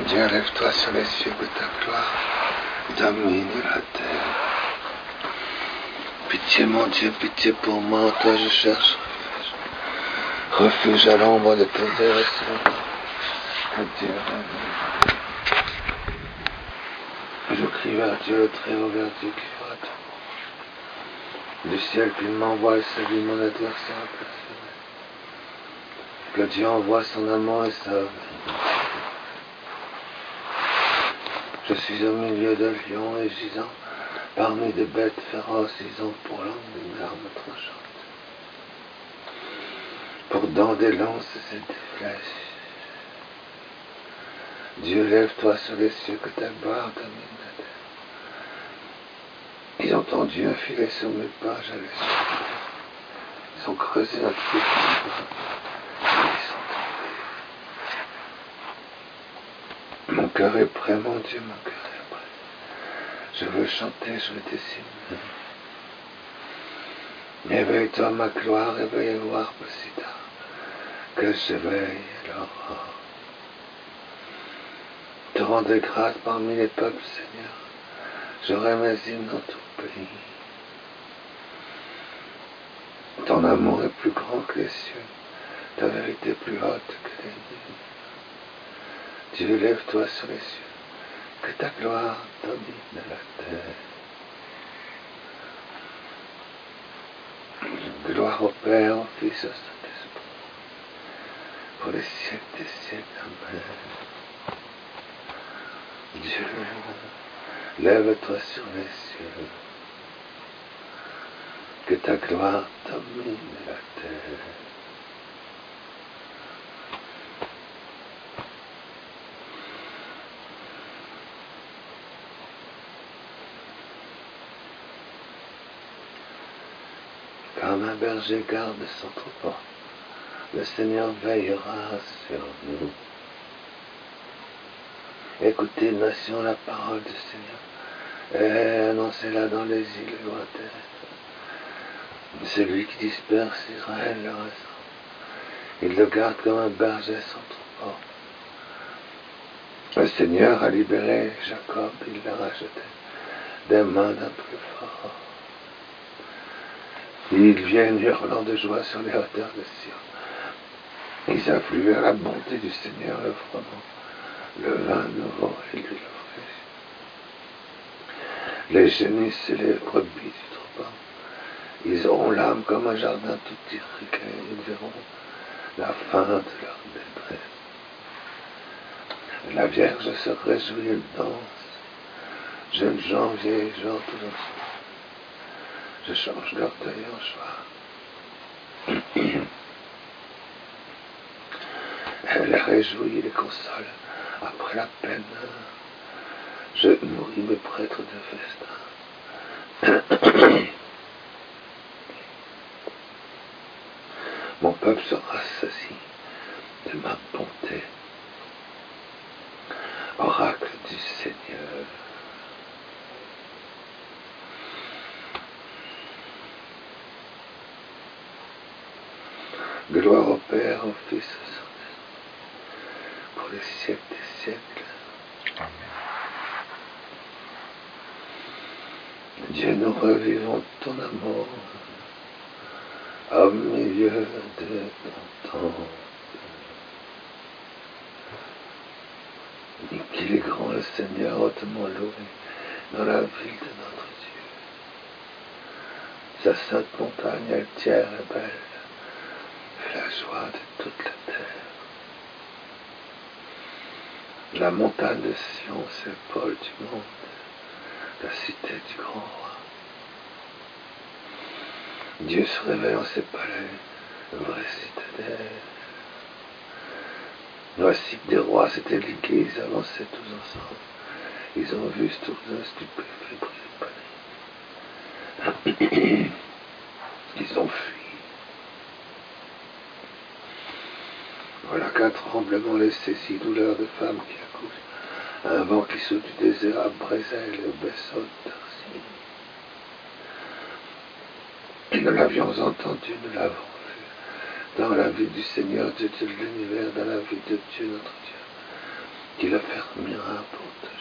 Dieu, lève-toi sur les cieux, que ta gloire domine la terre. Pitié, mon Dieu, pitié pour moi, en toi je cherche refuge. Refuge à l'ombre de tes ailes, que Dieu règne. Je crie vers Dieu, le très haut, vers Dieu qui fera tout. Du ciel qu'il m'envoie et salue mon adversaire aperçu. Que Dieu envoie son amour et sa vie. Je suis au milieu de lions et gisant, parmi des bêtes féroces, ils ont pour langue une arme tranchante, pour dents des lances et des flèches. Dieu, lève-toi sur les cieux, que ta gloire domine la terre. Ils ont tendu un filet sur mes pas, j'allais sur la terre. Ils ont creusé un trou pour moi. Ils sont tombés. Mon cœur est prêt, mon Dieu, mon cœur est prêt. Je veux chanter, je veux dessiner. Éveille-toi, ma gloire, éveille voir si tard que j'éveille l'aurore. Te rendre grâce parmi les peuples, Seigneur. J'aurai mes hymnes dans tout pays. Ton amour est plus grand que les cieux, ta vérité plus haute que les nuées. Dieu, lève-toi sur les cieux, que ta gloire domine la terre. Gloire au Père, au Fils, au Saint-Esprit, pour les siècles des siècles. Amen. Dieu, lève-toi sur les cieux, que ta gloire domine la terre. Comme un berger garde son troupeau, le Seigneur veillera sur nous. Écoutez, nation, la parole du Seigneur, et annoncez-la dans les îles lointaines. Celui qui disperse Israël le ressent. Il le garde comme un berger son troupeau. Le Seigneur a libéré Jacob, il l'a racheté des mains d'un plus fort. Ils viennent hurlant de joie sur les hauteurs de Sion. Ils affluent vers la bonté du Seigneur, le froment, le vin nouveau et l'huile fraîche. Les génisses et les brebis du troupeau. Ils auront l'âme comme un jardin tout irrigué. Ils verront la fin de leur détresse. La Vierge se réjouit, elle danse. Jeunes gens, vieilles gens, tous ensemble. Je change d'orgueil en joie. Elle les réjouit, les console. Après la peine, je nourris mes prêtres de festin. Mon peuple se rassasie de ma bonté. Oracle du Seigneur. Gloire au Père, au Fils, au Saint-Esprit, pour les siècles des siècles. Amen. Dieu, nous revivons ton amour au milieu de ton temps. Qu'il est grand le Seigneur, hautement loué dans la ville de notre Dieu. Sa sainte montagne altière et belle, la joie de toute la terre. La montagne de Sion, c'est le pôle du monde, la cité du grand roi. Dieu se révèle en ses palais, vraie citadelle. Voici que des rois s'étaient ligués, ils avançaient tous ensemble. Ils ont vu stupéfaits brûler. Ils ont fui. Voilà qu'un tremblement les saisit, douleur de femmes qui accouchent, un vent qui saute du désert à Brésil et au Besson de Tarsi. Et nous l'avions entendu, nous l'avons vu, dans la vie du Seigneur Dieu de l'univers, dans la vie de Dieu notre Dieu. qui l'affermira pour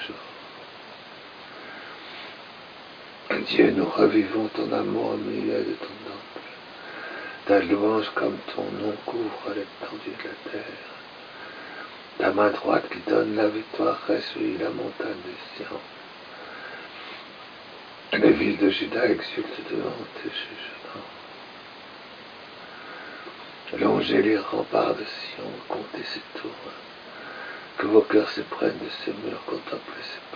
toujours. Dieu, nous revivons ton amour au milieu de ton temple. Ta louange comme ton nom couvre l'étendue de la terre. Ta main droite qui donne la victoire réjouit la montagne du Sion. Les villes de Juda exultent devant tes jugements. Longez les remparts de Sion, comptez ses tours. Que vos cœurs s'éprennent de ces murs, contemplez ses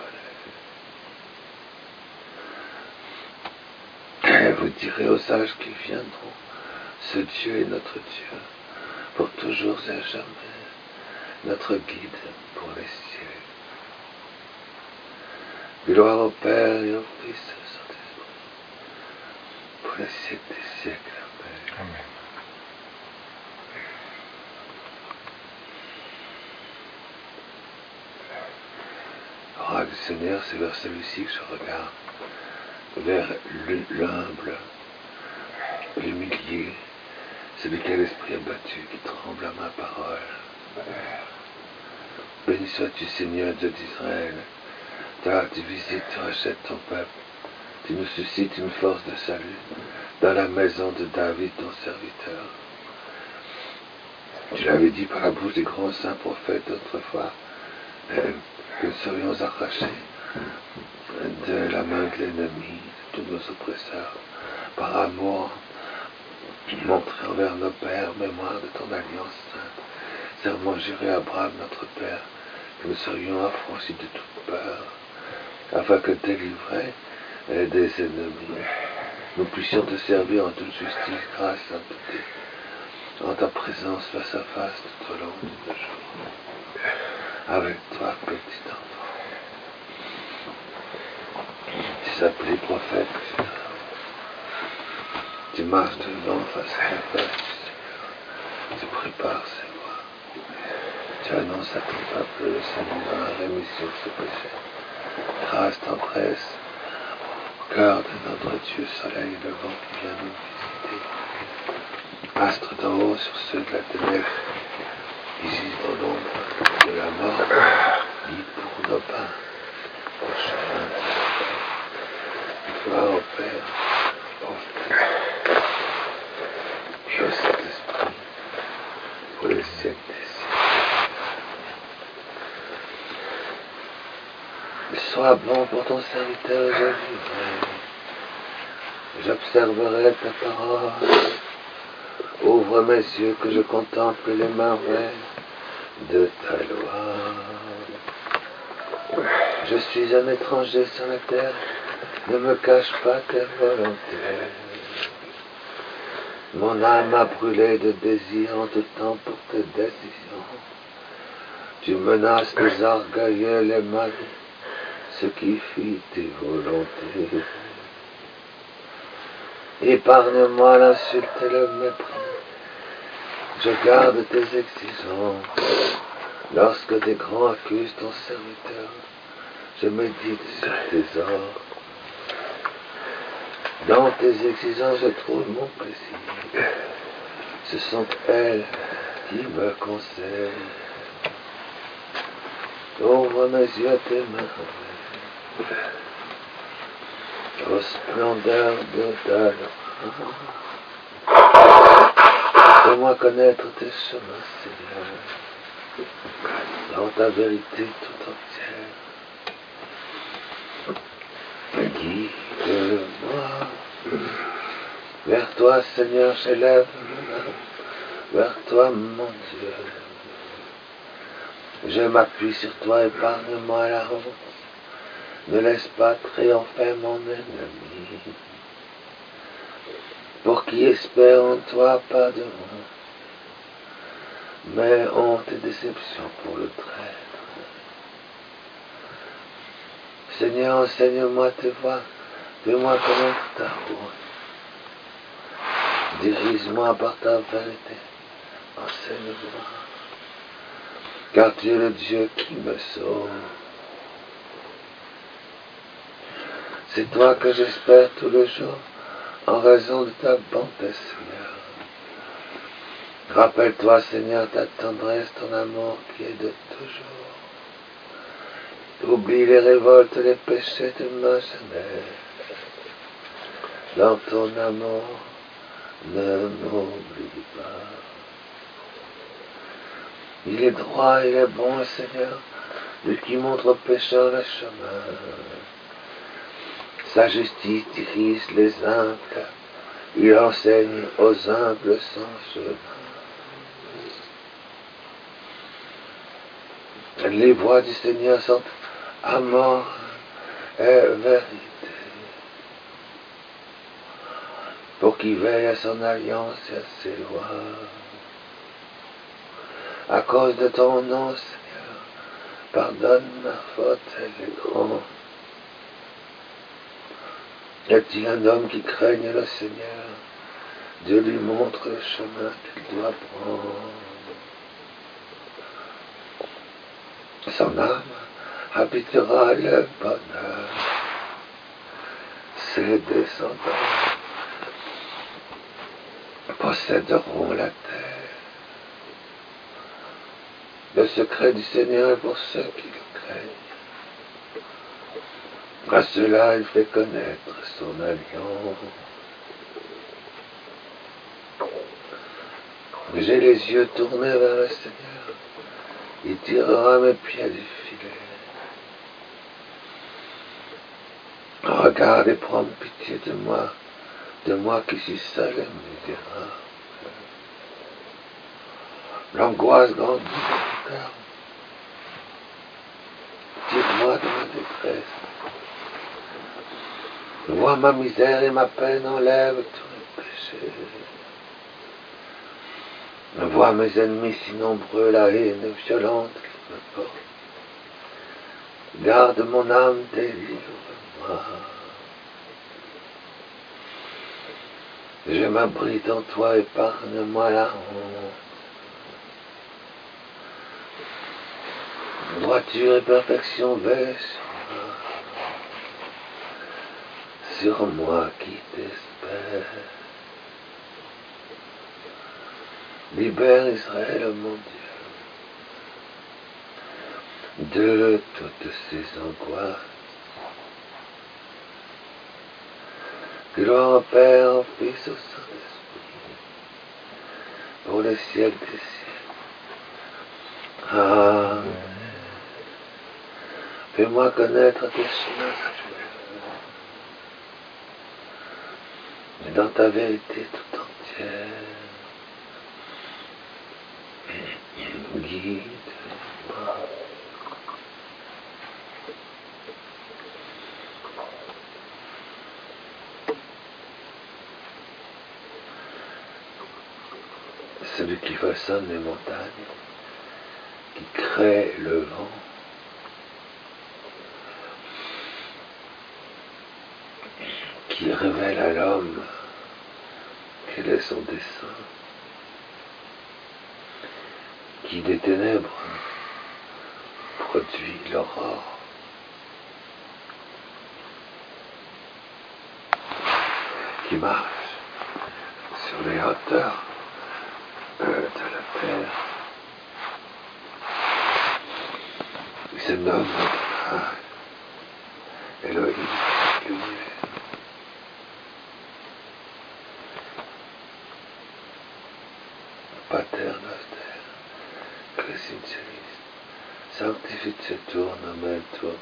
palais. Et vous direz aux sages qui viendront, ce Dieu est notre Dieu, pour toujours et jamais, notre guide pour les cieux. Gloire au Père et au Fils et au Saint-Esprit, pour les siècles des siècles. Amen. Amen. Roi du Seigneur, c'est vers celui-ci que je regarde, vers l'humble, l'humilié, celui qui a l'esprit abattu, qui tremble à ma parole. Béni sois-tu, Seigneur, Dieu d'Israël. Toi, tu visites, tu rachètes ton peuple. Tu nous suscites une force de salut dans la maison de David, ton serviteur. Tu l'avais dit par la bouche des grands saints prophètes d'autrefois, que nous serions arrachés de la main de l'ennemi, de tous nos oppresseurs, par amour montré envers nos pères, mémoire de ton alliance sainte, serment juré à Abraham notre Père, que nous serions affranchis de toute peur, afin que délivrés des ennemis, nous puissions te servir en toute justice, grâce, sainteté, en ta présence face à face tout au long de nos jours. Avec toi, petit enfant. Tu s'appelais prophète, tu marches devant face à face, tu prépares ses voies. Tu annonces à ton peuple le salut dans la rémission de ses péchés. Grâce, tendresse, au cœur de notre Dieu, soleil levant qui vient nous visiter. Astre d'en haut sur ceux de la ténèbre, qui gisent dans l'ombre de la mort, guide pour nos pas, au chemin de la paix. Gloire au Père, au Fils, et au Saint-Esprit, pour les siècles des siècles. Sois bon pour ton serviteur, je vivrai. J'observerai ta parole. Ouvre mes yeux que je contemple les merveilles de ta loi. Je suis un étranger sur la terre, ne me cache pas tes volontés. Mon âme a brûlé de désir en tout temps pour tes décisions. Tu menaces les orgueilleux, les maris, ceux qui fuient tes volontés. Épargne-moi l'insulte et le mépris. Je garde tes exigences. Lorsque des grands accusent ton serviteur, je médite sur tes ordres. Dans tes exigences, je trouve mon plaisir. Ce sont elles qui me conseillent. Ouvre mes yeux à tes merveilles, aux splendeurs de ta loi. Fais-moi connaître tes chemins, Seigneur, dans ta vérité tout entière. Guide-moi. Vers toi, Seigneur, j'élève le main. Vers toi, mon Dieu. Je m'appuie sur toi, épargne-moi la honte. Ne laisse pas triompher mon ennemi. Pour qui espère en toi, pas de honte, mais honte et déception pour le traître. Seigneur, enseigne-moi tes voies, fais-moi connaître ta route. Dirige-moi par ta vérité, enseigne-moi, car tu es le Dieu qui me sauve. C'est toi que j'espère tous les jours, en raison de ta bonté, Seigneur. Rappelle-toi, Seigneur, ta tendresse, ton amour qui est de toujours. Oublie les révoltes, les péchés de ma jeunesse. Dans ton amour, ne m'oublie pas. Il est droit, il est bon, le Seigneur, lui qui montre aux pécheurs le chemin. Sa justice dirige les humbles, il enseigne aux humbles son chemin. Les voies du Seigneur sont amour et vérité, pour qu'il veille à son alliance et à ses lois. À cause de ton nom, Seigneur, pardonne ma faute, elle est grande. Y a-t-il un homme qui craigne le Seigneur? Dieu lui montre le chemin qu'il doit prendre. Son âme habitera le bonheur. Ses descendants posséderont la terre. Le secret du Seigneur est pour ceux qui le craignent. À cela, il fait connaître son alliance. J'ai les yeux tournés vers le Seigneur. Il tirera mes pieds du filet. Regarde et prends pitié de moi qui suis seul et misérable. L'angoisse grandit dans mon cœur. Tire-moi de ma détresse. Vois ma misère et ma peine, enlève tous mes péchés. Vois mes ennemis si nombreux, la haine violente qu'ils me portent. Garde mon âme, délivre-moi. Je m'abrite en toi, épargne-moi la honte. Droiture et perfection veillent sur moi qui t'espère. Libère Israël, mon Dieu, de toutes ces angoisses. Gloire au Père, au Fils, au Saint-Esprit, pour les siècles des siècles. Amen. Fais-moi connaître tes chemins, et dans ta vérité tout entière. Guide-moi. Celui qui façonne les montagnes, qui crée le vent, qui révèle à l'homme quel est son dessein, qui des ténèbres produit l'aurore, qui marche sur les hauteurs de la terre. Il se nomme Elohim, l'univers. Pater noster, Crescit Celis, Sanctificetur nomen tuum,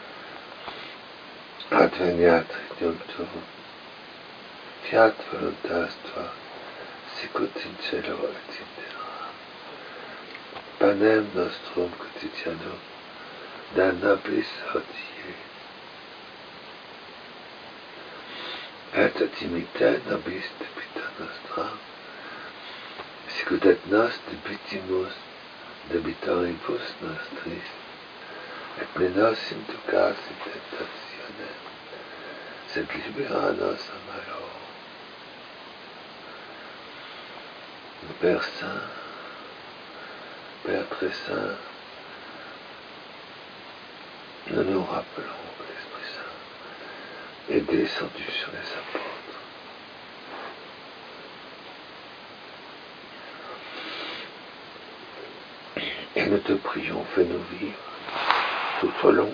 adveniat regnum tuum, fiat voluntas tua, sicut in cielo et in terra. Panem nostrum quotidianum da nobis hodie, et dimitte nobis debita nostra, sicut et nos debitimus debitoribus nostris, et ne nos inducas in tentationem, sed libera nos a malo. Père Saint, Père très Saint, nous nous rappelons que l'Esprit Saint est descendu sur les apôtres. Et nous te prions, fais-nous vivre tout au long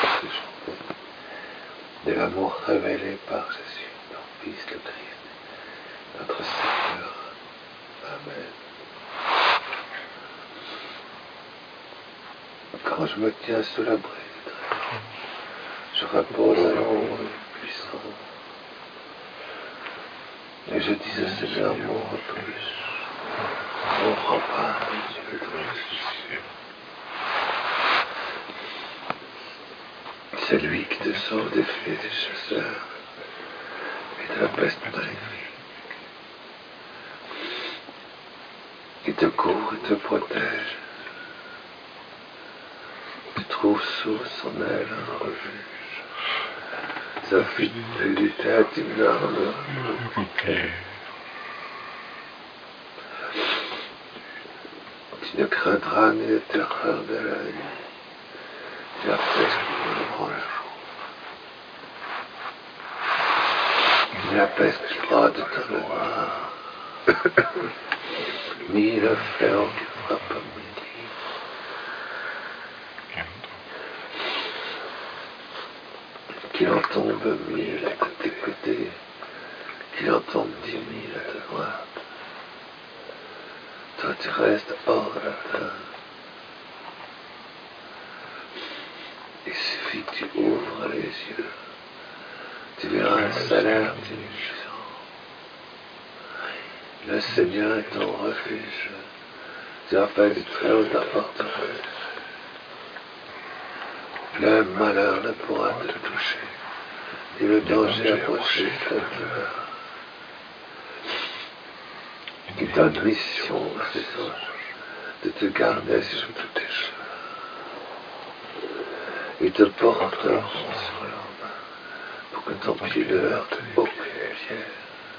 de l'amour révélé par Jésus, notre Fils le Christ, notre Seigneur. Amen. Quand je me tiens sous l'abri du Très-Haut, je repose à l'ombre du Puissant. Et je dis au Seigneur, mon refuge, mon rempart, Dieu de Jésus. C'est lui qui te sauve des filets des chasseurs et de la peste maléfique. Il te couvre et te protège. Tu trouves sous son aile un refuge. Sa fidélité à t'inonde. Tu ne craindras ni les terreurs de la nuit, ni la peste qui vole le jour, ni la peste qui froide dans le noir, ni le fléau qui frappe à midi. Qu'il en tombe 1000 à tes côtés, qu'il en tombe 10 000 à ta droite. Toi tu restes hors de l'atteinte. Il suffit que tu ouvres les yeux, tu verras un salaire d'illusion. Le Seigneur est ton refuge, tu as fait du Très-Haut ta forteresse. Le malheur ne pourra te toucher, ni le danger approcher de ta demeure. Il donne mission à ses anges de te garder sur tous tes chemins. Ils te porteront sur leurs mains pour que ton pied ne heurte aucune pierre.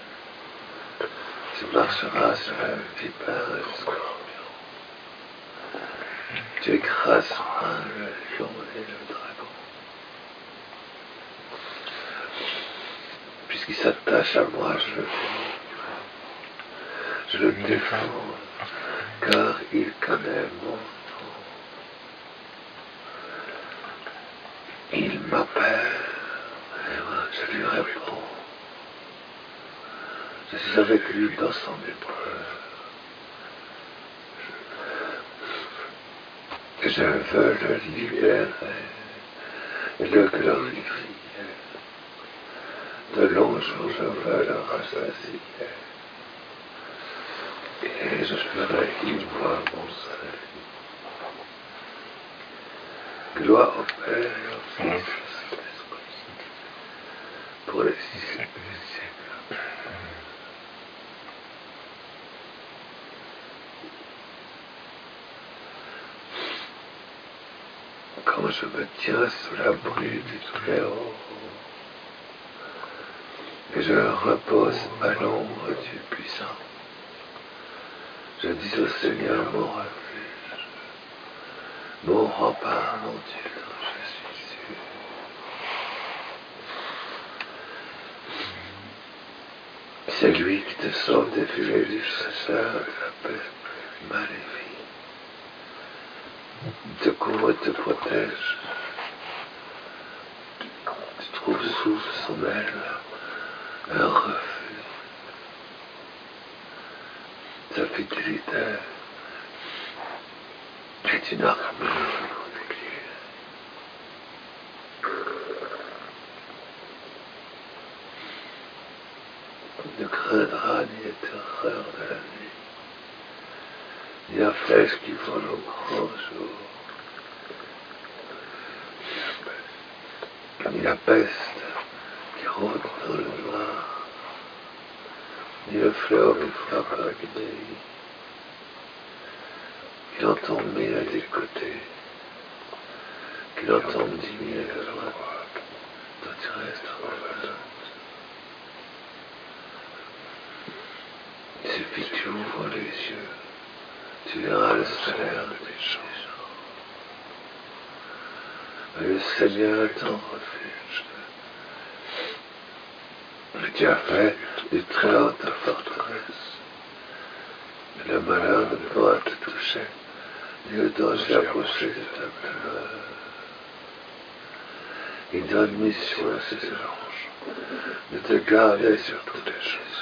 Tu marcheras sur la vipère et le scorpion. Tu écraseras le lion et le dragon. Puisqu'il s'attache à moi, je le défends, car il connaît mon nom. Il m'appelle, et moi je lui réponds. Je suis avec lui dans son épreuve. Je veux le libérer et le glorifier. De longs jours je veux le rassasier. Et je ferai qu'il voie mon salut. Gloire au Père et au Fils et au Saint-Esprit, pour les siècles des siècles. Quand je me tiens sous l'abri du Très-Haut, et je repose à l'ombre du Puissant, je dis au Seigneur mon refuge, mon rempart, mon Dieu, dont je suis sûr. C'est lui qui te sauve des filets du chasseur et de la peste maléfique. Il te couvre et te protège. Tu trouves sous son aile un refuge. Sa fidélité est une armure bouclier. On ne craindra ni les terreurs de la nuit, ni la flèche qui vole au grand jour, ni la peste qui rôde dans le noir, ni le fléau qui frappe à midi. Qu'il en tombe 1000 à tes côtés, qu'il en tombe 10 000 à ta droite, toi tu restes en l'atteinte. Il suffit que tu ouvres les yeux, tu verras le salaire de tes gens. Mais le Seigneur est ton refuge. Et tu as fait du Très-Haut ta forteresse. Et le malheur ne pourra te toucher, ni le danger approcher de ta demeure. Il donne mission à ses anges de te garder sur toutes les choses.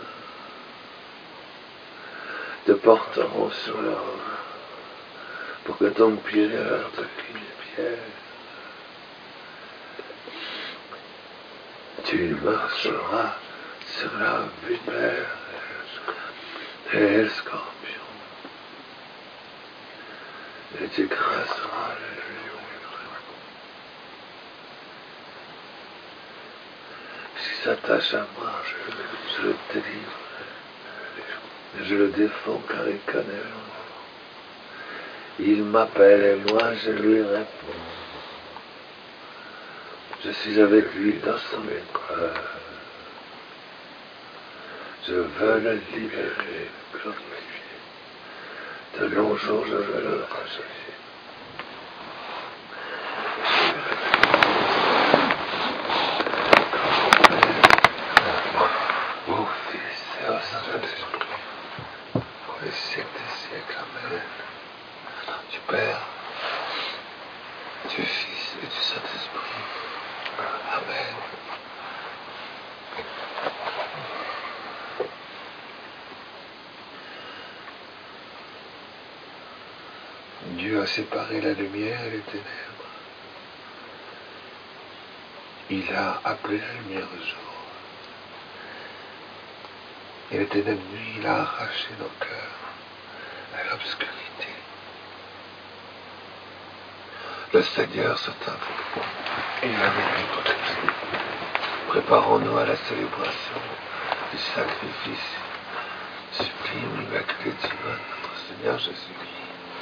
Te porteront sur leurs mains pour que ton pied ne heurte qu'une pierre. Tu marcheras sur la vipère et le scorpion, et tu écraseras le lion et le dragon. S'il s'attache à moi, je le délivre, et je le défends car il connaît mon nom. Il m'appelle et moi je lui réponds. Je suis avec lui dans son épreuve. Je veux le libérer, le glorifier. De longs jours, je veux le racheter. Au Fils et au Saint-Esprit, pour les siècles des siècles. Amen. Du Père, du Fils et du Saint-Esprit. Amen. Dieu a séparé la lumière et les ténèbres. Il a appelé la lumière jour. Et les ténèbres nuit, il a arraché nos cœurs à l'obscurité. Le Seigneur se tint pour nous et il a mis une protection. Préparons-nous à la célébration du sacrifice sublime, immaculé divin, notre Seigneur Jésus-Christ.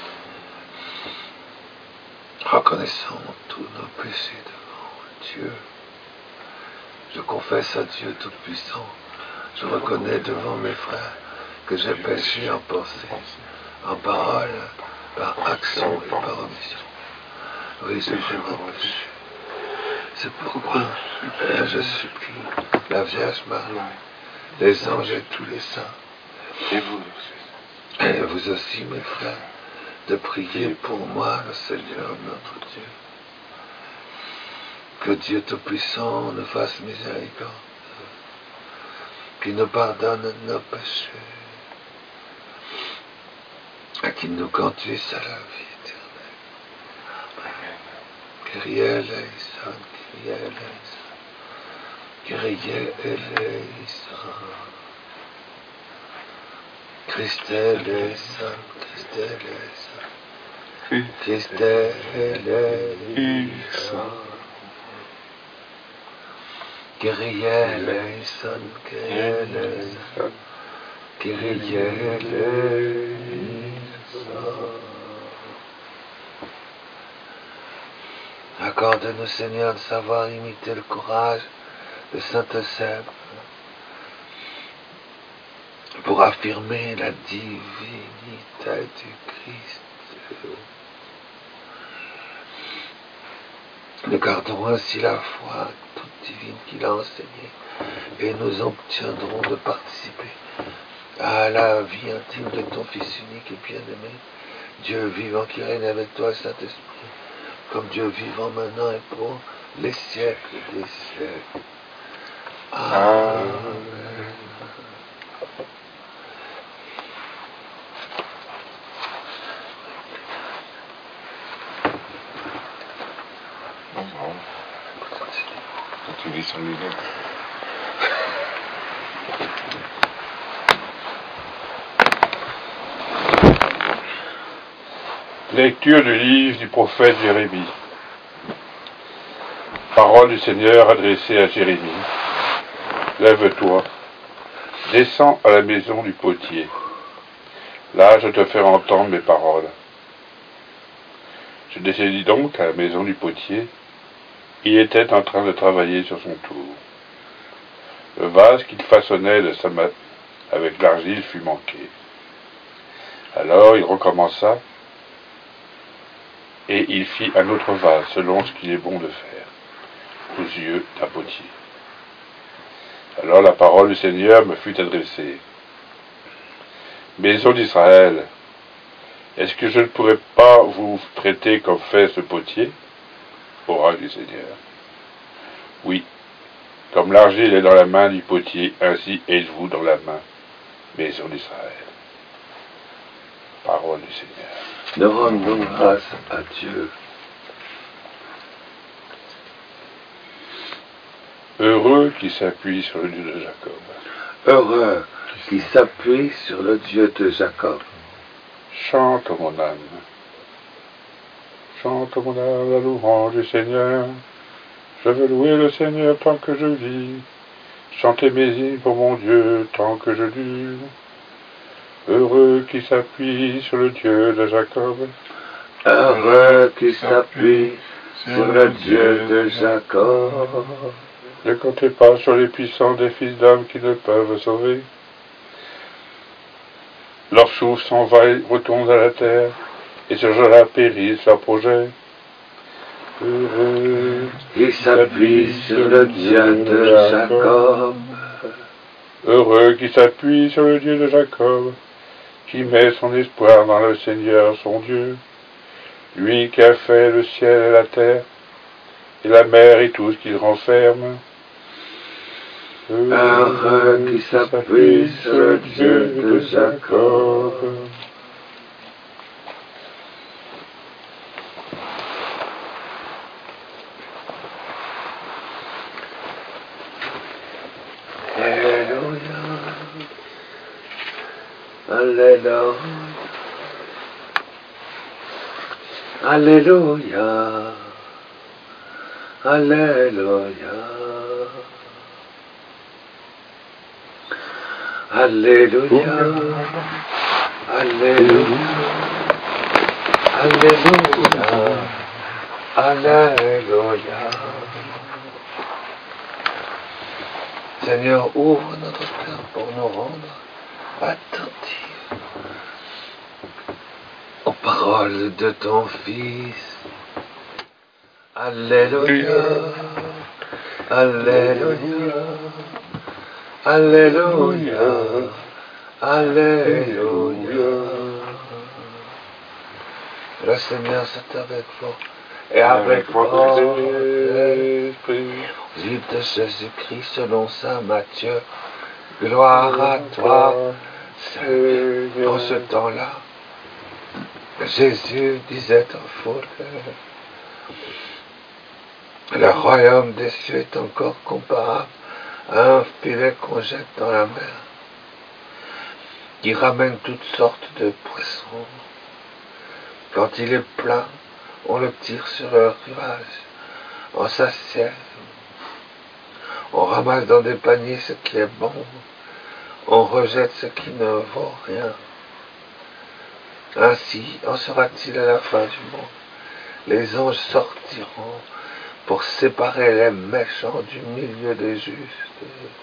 Reconnaissons tous nos péchés devant Dieu. Je confesse à Dieu Tout-Puissant. Je reconnais devant mes frères que j'ai péché en pensée, en parole, par action et par omission. Oui, j'ai vraiment péché. C'est pourquoi je supplie la Vierge Marie, les anges et tous les saints, et vous aussi, mes frères, de prier pour moi, le Seigneur notre Dieu. Que Dieu Tout-Puissant nous fasse miséricorde, qu'il nous pardonne nos péchés, et qu'il nous conduise à la vie éternelle. Kyrie eleison, Kyrie eleison, Kyrie eleison. Christe eleison, Christe eleison, Christe eleison. Kyrie eleison, Kyrie eleison, Kyrie eleison. Accorde-nous, Seigneur, de savoir imiter le courage de saint Eusèbe pour affirmer la divinité du Christ. Nous garderons ainsi la foi toute divine qu'il a enseignée et nous obtiendrons de participer à la vie intime de ton Fils unique et bien-aimé, Dieu vivant qui règne avec toi, Saint-Esprit, comme Dieu vivant maintenant et pour les siècles des siècles. Amen. Tu lis sur lui-même. Lecture du livre du prophète Jérémie. Parole du Seigneur adressée à Jérémie. Lève-toi, descends à la maison du potier. Là, je te ferai entendre mes paroles. Je descendis donc à la maison du potier. Il était en train de travailler sur son tour. Le vase qu'il façonnait de sa main avec l'argile fut manqué. Alors il recommença, et il fit un autre vase, selon ce qu'il est bon de faire, aux yeux d'un potier. Alors la parole du Seigneur me fut adressée. Maison d'Israël, est-ce que je ne pourrais pas vous traiter comme fait ce potier? Oracle du Seigneur. Oui, comme l'argile est dans la main du potier, ainsi êtes-vous dans la main, maison d'Israël. Parole du Seigneur. Nous rendons grâce à Dieu. Heureux qui s'appuie sur le Dieu de Jacob. Heureux qui s'appuie sur le Dieu de Jacob. Chante, mon âme. Chante, mon âme, la louange du Seigneur. Je veux louer le Seigneur tant que je vis. Chantez mes hymnes pour mon Dieu tant que je dure. Heureux qui s'appuie sur le Dieu de Jacob. Heureux qui s'appuie sur le Dieu de Jacob. Ne comptez pas sur les puissants des fils d'hommes qui ne peuvent sauver. Leur souffle s'en va et retourne à la terre, et ce jour-là périssent leurs projets. Heureux qui s'appuie sur le Dieu de Jacob. Heureux qui s'appuie sur le Dieu de Jacob, qui met son espoir dans le Seigneur son Dieu, lui qui a fait le ciel et la terre, et la mer et tout ce qu'il renferme. Heureux qui s'appuie sur le Dieu de Jacob. Alléluia. Alléluia. Alléluia. Alléluia. Alléluia. Alléluia. Alléluia. Alléluia. Seigneur, ouvre notre cœur pour nous rendre attentifs aux paroles de ton Fils. Alléluia. Alléluia. Alléluia. Alléluia. Le Seigneur c'est avec vous et avec votre esprit. Évangile de Jésus-Christ selon saint Matthieu. Gloire à toi, Seigneur. En ce temps-là, Jésus disait aux foule, le royaume des cieux est encore comparable à un filet qu'on jette dans la mer, qui ramène toutes sortes de poissons. Quand il est plein, on le tire sur le rivage, on s'assied, on ramasse dans des paniers ce qui est bon, on rejette ce qui ne vaut rien. Ainsi en sera-t-il à la fin du monde. Les anges sortiront pour séparer les méchants du milieu des justes,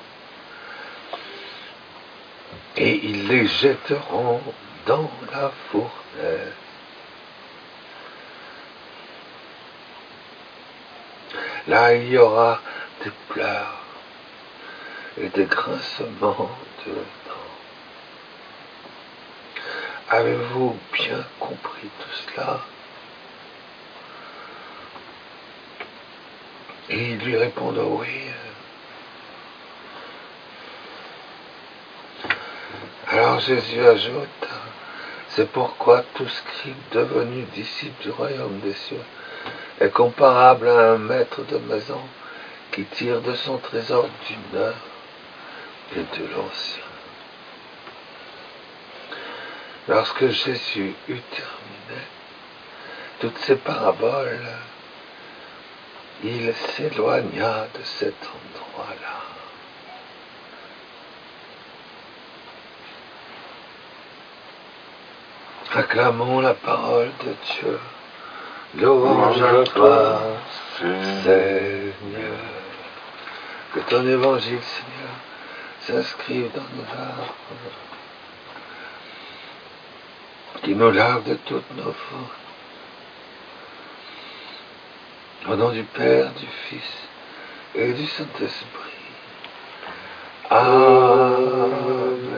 et ils les jetteront dans la fournaise. Là, il y aura des pleurs et des grincements de dents. Avez-vous bien compris tout cela? Et ils lui répondent oui. Alors Jésus ajoute, c'est pourquoi tout scribe devenu disciple du royaume des cieux est comparable à un maître de maison qui tire de son trésor du neuf et de l'ancien. Lorsque Jésus eut terminé toutes ces paraboles, il s'éloigna de cet endroit-là. Acclamons la parole de Dieu. Louange à toi, Seigneur. Que ton évangile, Seigneur, s'inscrive dans nos âmes, qui nous lave de toutes nos fautes. Au nom du Père, du Fils et du Saint-Esprit. Amen.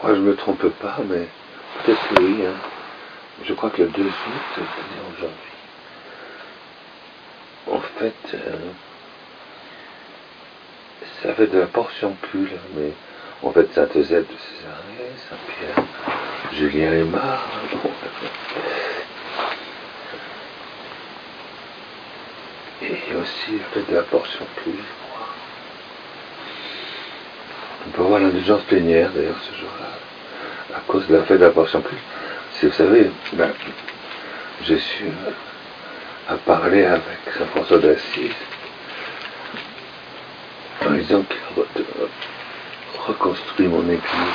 Moi, je me trompe pas, mais peut-être que oui. Hein. Je crois que le 2 août, c'est-à-dire aujourd'hui, en fait, ça fait de la portion pull, mais en fait, Saint-Eusèbe de Césarée, Saint-Pierre, Julien Aymar, et aussi la fête de la portion pull, je crois. On peut avoir l'indulgence plénière, d'ailleurs, ce jour-là, à cause de la fête de la portion pull. Si vous savez, ben, Jésus a parlé avec Saint François d'Assise en disant qu'il reconstruit mon église.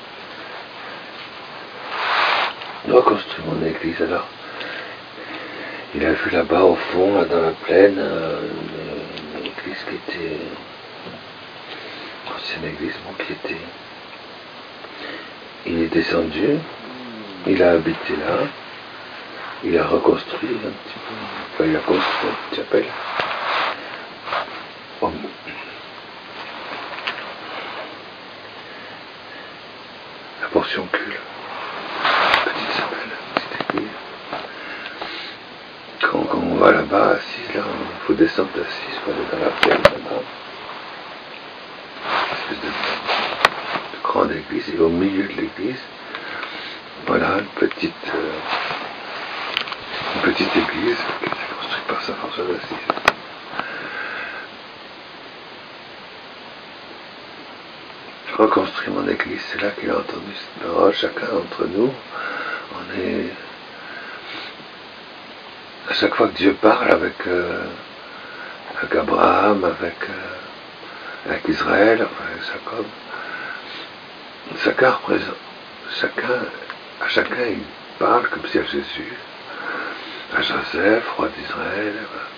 Reconstruit mon église. Alors, il a vu là-bas au fond, là, dans la plaine, une église qui était ancienne église, bon, qui était. Il est descendu, il a habité là, il a reconstruit un petit peu, enfin, il a construit une chapelle. Bon. La portion cul, petite chapelle, petite église. Quand on va là-bas, Assise, là, il faut descendre d'Assise pour aller dans la plaine là-bas. Une espèce de grande église, et au milieu de l'église, voilà, une petite église qui a été construite par Saint François d'Assise. Je reconstruis mon église, c'est là qu'il a entendu cette parole. Chacun d'entre nous, on est. À chaque fois que Dieu parle avec Abraham, avec Israël, enfin avec Jacob, chacun représente, à chacun il parle comme si à Jésus, à Joseph, roi d'Israël.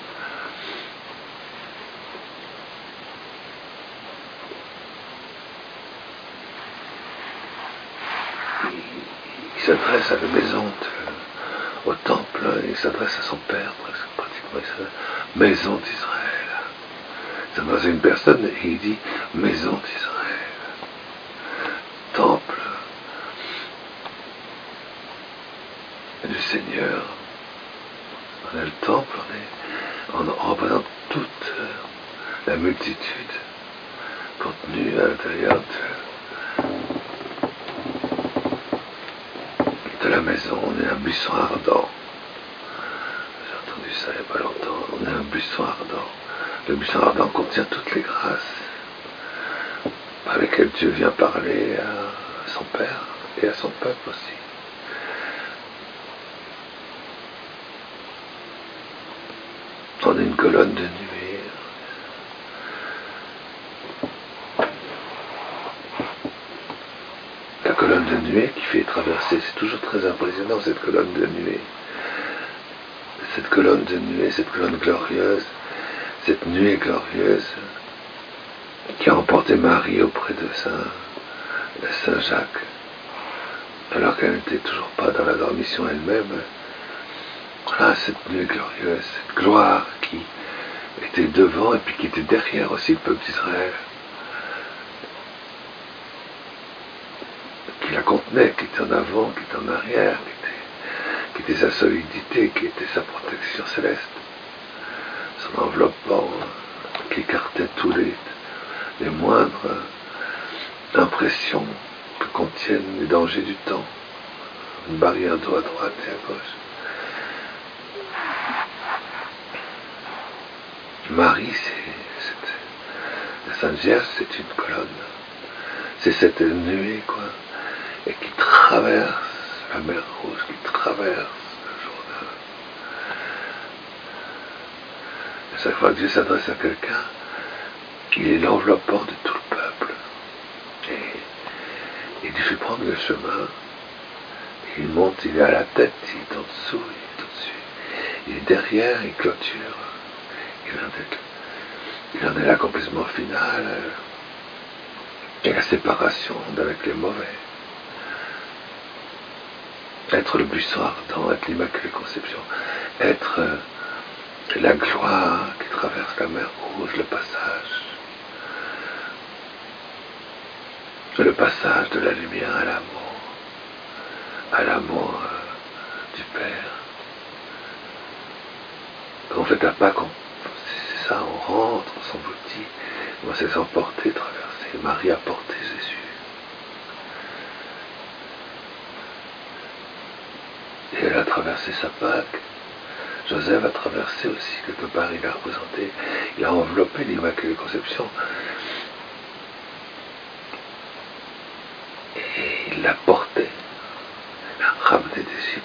Il s'adresse à la maison, au temple, il s'adresse à son père, pratiquement, il s'adresse maison d'Israël. Il s'adresse à une personne et il dit maison d'Israël, temple du Seigneur. On est le temple, on représente toute la multitude contenue à l'intérieur de la maison. On est un buisson ardent. J'ai entendu ça il n'y a pas longtemps. On est un buisson ardent. Le buisson ardent contient toutes les grâces par lesquelles Dieu vient parler à son Père et à son peuple aussi. On est une colonne de nuée. La colonne de nuée qui fait traverser, c'est toujours très impressionnant cette colonne de nuée. Cette colonne de nuée, cette colonne glorieuse, cette nuée glorieuse qui a emporté Marie auprès de Saint Jacques, alors qu'elle n'était toujours pas dans la dormition elle-même. Voilà cette nuée glorieuse, cette gloire qui était devant et puis qui était derrière aussi le peuple d'Israël, qui la contenait, qui était en avant, qui était en arrière, qui était sa solidité, qui était sa protection céleste, son enveloppement qui écartait tous les moindres impressions que contiennent les dangers du temps, une barrière d'eau à droite et à gauche. Marie, la Sainte Vierge, c'est une colonne. C'est cette nuée, quoi, et qui traverse la mer Rouge, qui traverse le Jourdain. À chaque fois que Dieu s'adresse à quelqu'un, il est l'enveloppant de tout le peuple. Et il lui fait prendre le chemin. Il monte, il est à la tête, il est en dessous, il est au-dessus. Il est derrière, il clôture. Il en est l'accomplissement final et la séparation avec les mauvais. Être le buisson ardent, être l'Immaculée Conception, être la gloire qui traverse la mer Rouge, le passage. le passage de la lumière à l'amour du Père. On fait à Pâques, c'est ça, on rentre, on s'engloutit, on s'est emporté, traversé. Marie a porté Jésus. Et elle a traversé sa Pâques. Joseph a traversé aussi, quelque part, il a représenté, il a enveloppé l'Immaculée Conception. Et il l'a porté, il l'a ramené d'Égypte.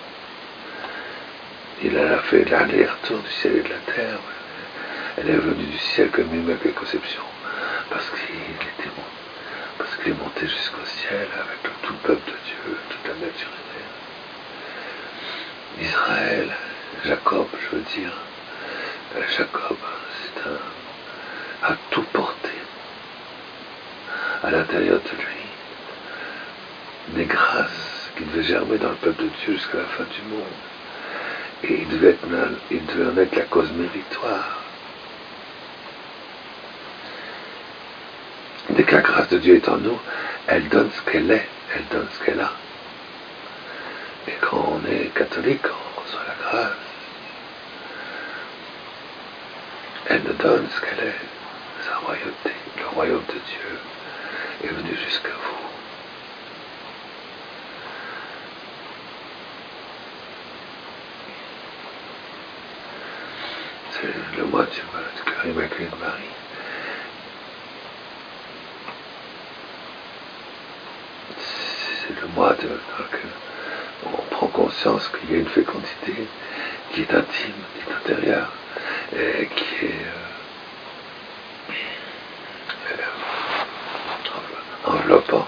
Il a fait l'aller-retour du ciel et de la terre. Elle est venue du ciel comme l'Immaculée Conception, parce qu'il est monté jusqu'au ciel avec tout le peuple de Dieu, toute la nature humaine. Israël, Jacob, je veux dire, Jacob, a tout porté à l'intérieur de lui, des grâces qui devaient germer dans le peuple de Dieu jusqu'à la fin du monde. Et il devait en être la cause méritoire. Dès que la grâce de Dieu est en nous, elle donne ce qu'elle est, elle donne ce qu'elle a. Et quand on est catholique, on reçoit la grâce. Elle nous donne ce qu'elle est, sa royauté. Le royaume de Dieu est venu jusqu'à vous. C'est le mois du cœur immaculé de Marie. C'est le mois dans lequel on prend conscience qu'il y a une fécondité qui est intime, qui est intérieure, et qui est enveloppante,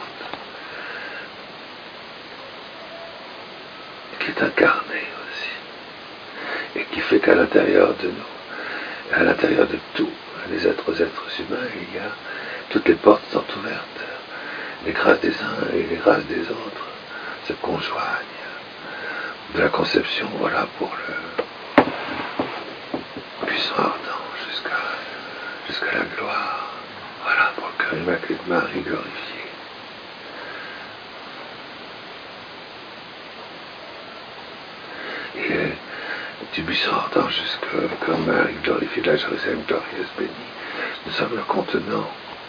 qui est incarnée aussi, et qui fait qu'à l'intérieur de nous, à l'intérieur de tous les êtres humains, il y a toutes les portes sont ouvertes. Les grâces des uns et les grâces des autres se conjoignent. De la conception, voilà, pour le puissant ardent jusqu'à la gloire. Voilà, pour le cœur immaculé de Marie glorifié. Et du buisson ardent jusqu'au cœur de Marie glorifié de la Jérusalem glorieuse bénie. Nous sommes le contenant.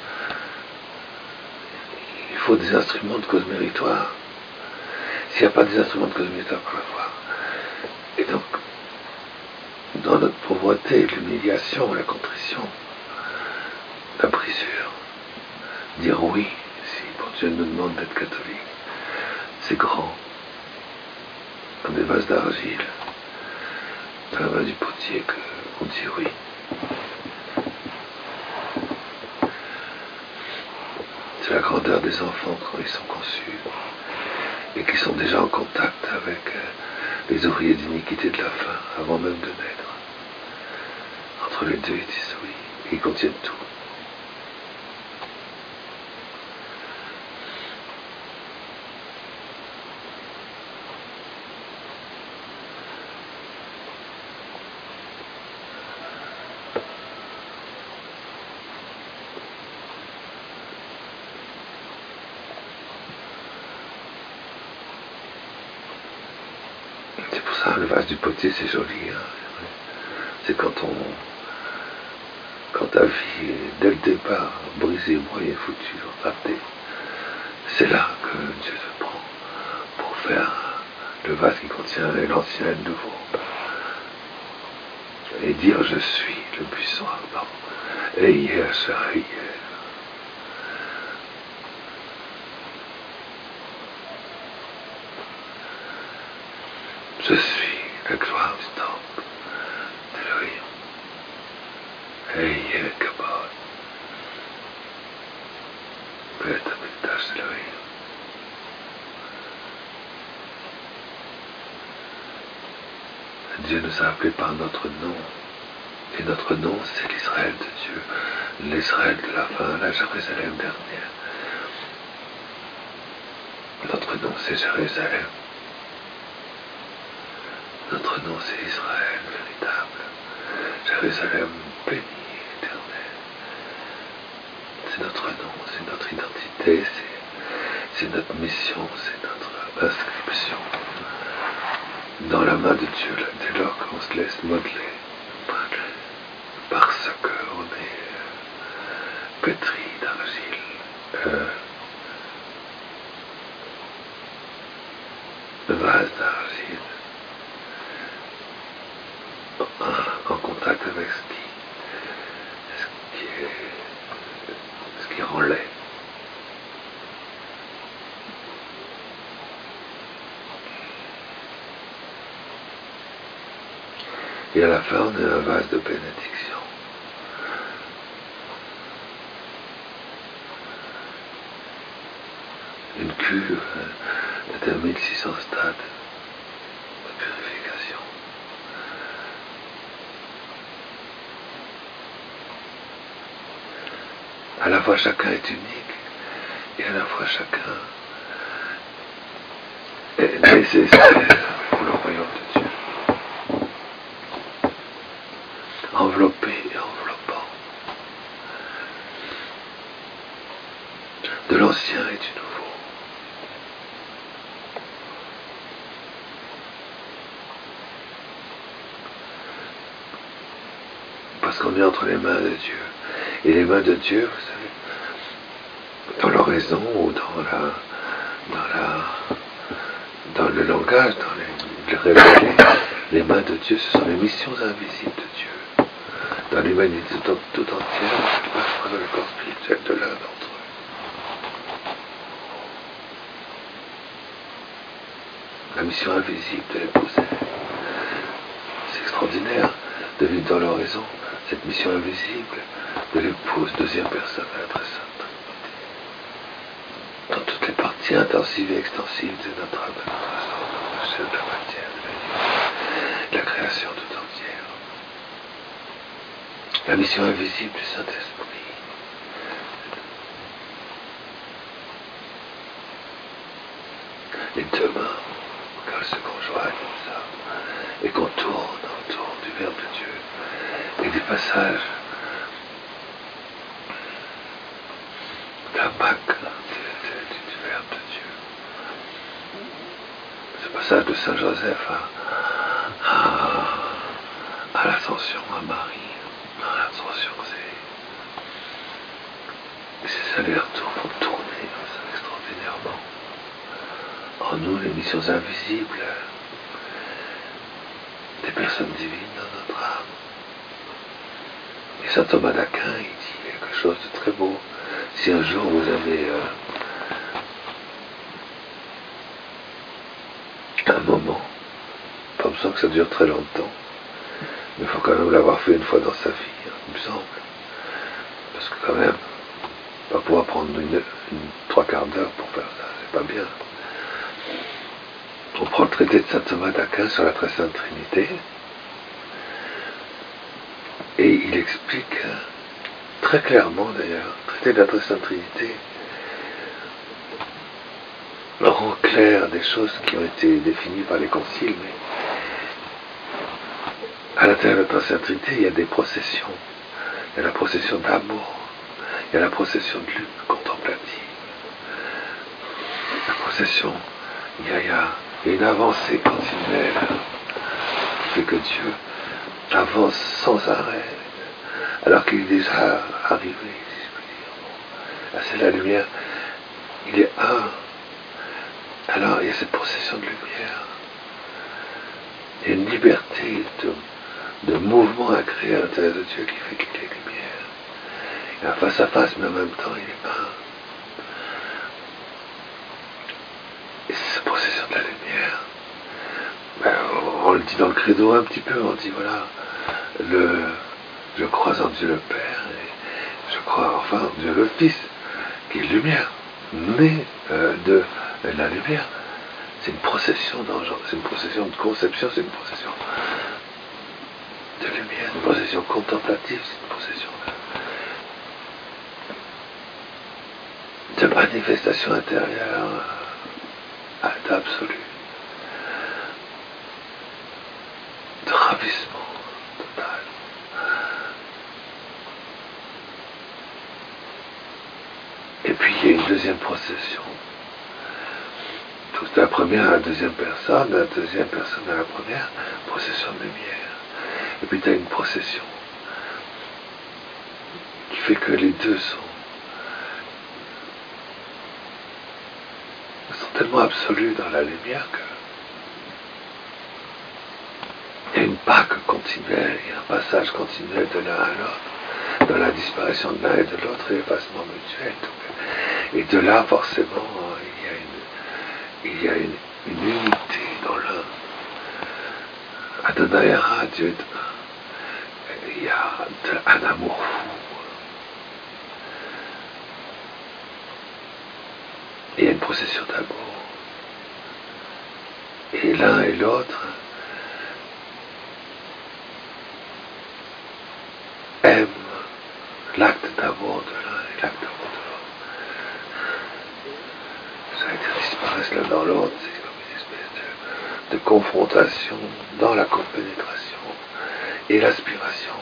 Il faut des instruments de cause méritoire. S'il n'y a pas des instruments de cause méritoire, on va voir. Et donc, dans notre pauvreté, l'humiliation, la contrition, la brisure, dire oui, si bon Dieu nous demande d'être catholique, c'est grand, comme des vases d'argile, dans la main du potier, qu'on dit oui. C'est la grandeur des enfants quand ils sont conçus et qui sont déjà en contact avec les ouvriers d'iniquité de la faim avant même de naître. Entre les deux, ils disent oui, et ils contiennent tout. C'est pour ça, le vase du potier, c'est joli. Hein. C'est quand ta vie est, dès le départ, brisée, broyée, foutue, ratée. C'est là que Dieu te prend pour faire le vase qui contient l'ancien et le nouveau. Et dire je suis le puissant ardent. Et hier sera hier. Je suis la gloire du temple d'Elohim. Hey, Kabod. Beth Amikdash d'Elohim. Dieu nous a appelés par notre nom. Et notre nom, c'est l'Israël de Dieu. L'Israël de la fin, la Jérusalem dernière. Notre nom, c'est Jérusalem. Notre nom, c'est Israël véritable. Jérusalem bénie, éternelle. c'est notre nom, c'est notre identité, c'est notre mission, c'est notre inscription dans la main de Dieu, là, dès lors qu'on se laisse modeler, parce qu'on est pétri d'argile, vase d'argile, en contact avec ce qui rend laid. Et à la fin, on est un vase de bénédiction. Une cuve de 1600 stades de purification. À la fois chacun est unique et à la fois chacun est nécessaire pour le royaume de Dieu. Enveloppé et enveloppant. De l'ancien et du nouveau. Parce qu'on est entre les mains de Dieu. Et les mains de Dieu, vous savez, dans l'oraison ou dans le langage, dans les révéler, les mains de Dieu, ce sont les missions invisibles de Dieu. Dans l'humanité tout entière, qui passe dans le corps spirituel de l'un d'entre eux. La mission invisible de l'épouser. C'est extraordinaire de vivre dans l'horizon cette mission invisible de l'épouse, deuxième personne à la très sainte. Dans toutes les parties intensives et extensives de notre âme, de notre essence, de notre chair, de la matière, de la création tout entière. La mission invisible du Saint-Esprit. Les deux mains, quand elles se conjoignent comme ça, et qu'on tourne autour du Verbe de Dieu, et des passages de la Pâque du Verbe de Dieu. Ce passage de Saint Joseph à l'ascension à Marie. L'ascension, c'est ces allers-retours pour tourner comme ça extraordinairement. En nous, les missions invisibles des personnes divines dans notre âme. Et saint Thomas d'Aquin, il dit quelque chose de très beau. Si un jour vous avez un moment, pas besoin que ça dure très longtemps, mais il faut quand même l'avoir fait une fois dans sa vie, il me semble. Parce que quand même, on va pouvoir prendre une 3/4 d'heure pour faire ça, c'est pas bien. On prend le traité de saint Thomas d'Aquin sur la très sainte Trinité, et il explique très clairement d'ailleurs, le traité de la très sainte Trinité rend clair des choses qui ont été définies par les conciles, mais à l'intérieur de la très sainte Trinité, il y a des processions. Il y a la procession d'amour, il y a la procession de lutte contemplative, la procession, il y a une avancée continuelle qui fait que Dieu avance sans arrêt, alors qu'il est déjà arrivé, si je puis dire. Là, c'est la lumière, il est un. Alors, il y a cette procession de lumière. Il y a une liberté de mouvement à créer à l'intérieur de Dieu qui fait qu'il est lumière. Il est face à face, mais en même temps, il est un. Et c'est cette procession de la lumière. Ben, on le dit dans le credo un petit peu, on dit voilà, je crois en Dieu le Père, et je crois enfin en Dieu le Fils, qui est lumière, né de la lumière. C'est une procession d'engendrement, c'est une procession de conception, c'est une procession de lumière, une procession contemplative, c'est une procession de manifestation intérieure absolue, de ravissement total. Et puis il y a une deuxième procession. Toute la première à la deuxième personne à la première, procession de lumière. Et puis tu as une procession qui fait que les deux sont tellement absolus dans la lumière que il y a une Pâque continuelle, il y a un passage continuel de l'un à l'autre, dans la disparition de l'un et de l'autre et l'effacement mutuel. Et de là, forcément, il y a une unité dans l'un. Adonai Hara, Dieu est un. Il y a un amour fou. Il y a une procession d'amour. Et l'un et l'autre aiment l'acte d'amour de l'un et l'acte d'amour de l'autre. Ça veut dire qu'ils disparaissent l'un dans l'autre. C'est comme une espèce de confrontation dans la compénétration et l'aspiration.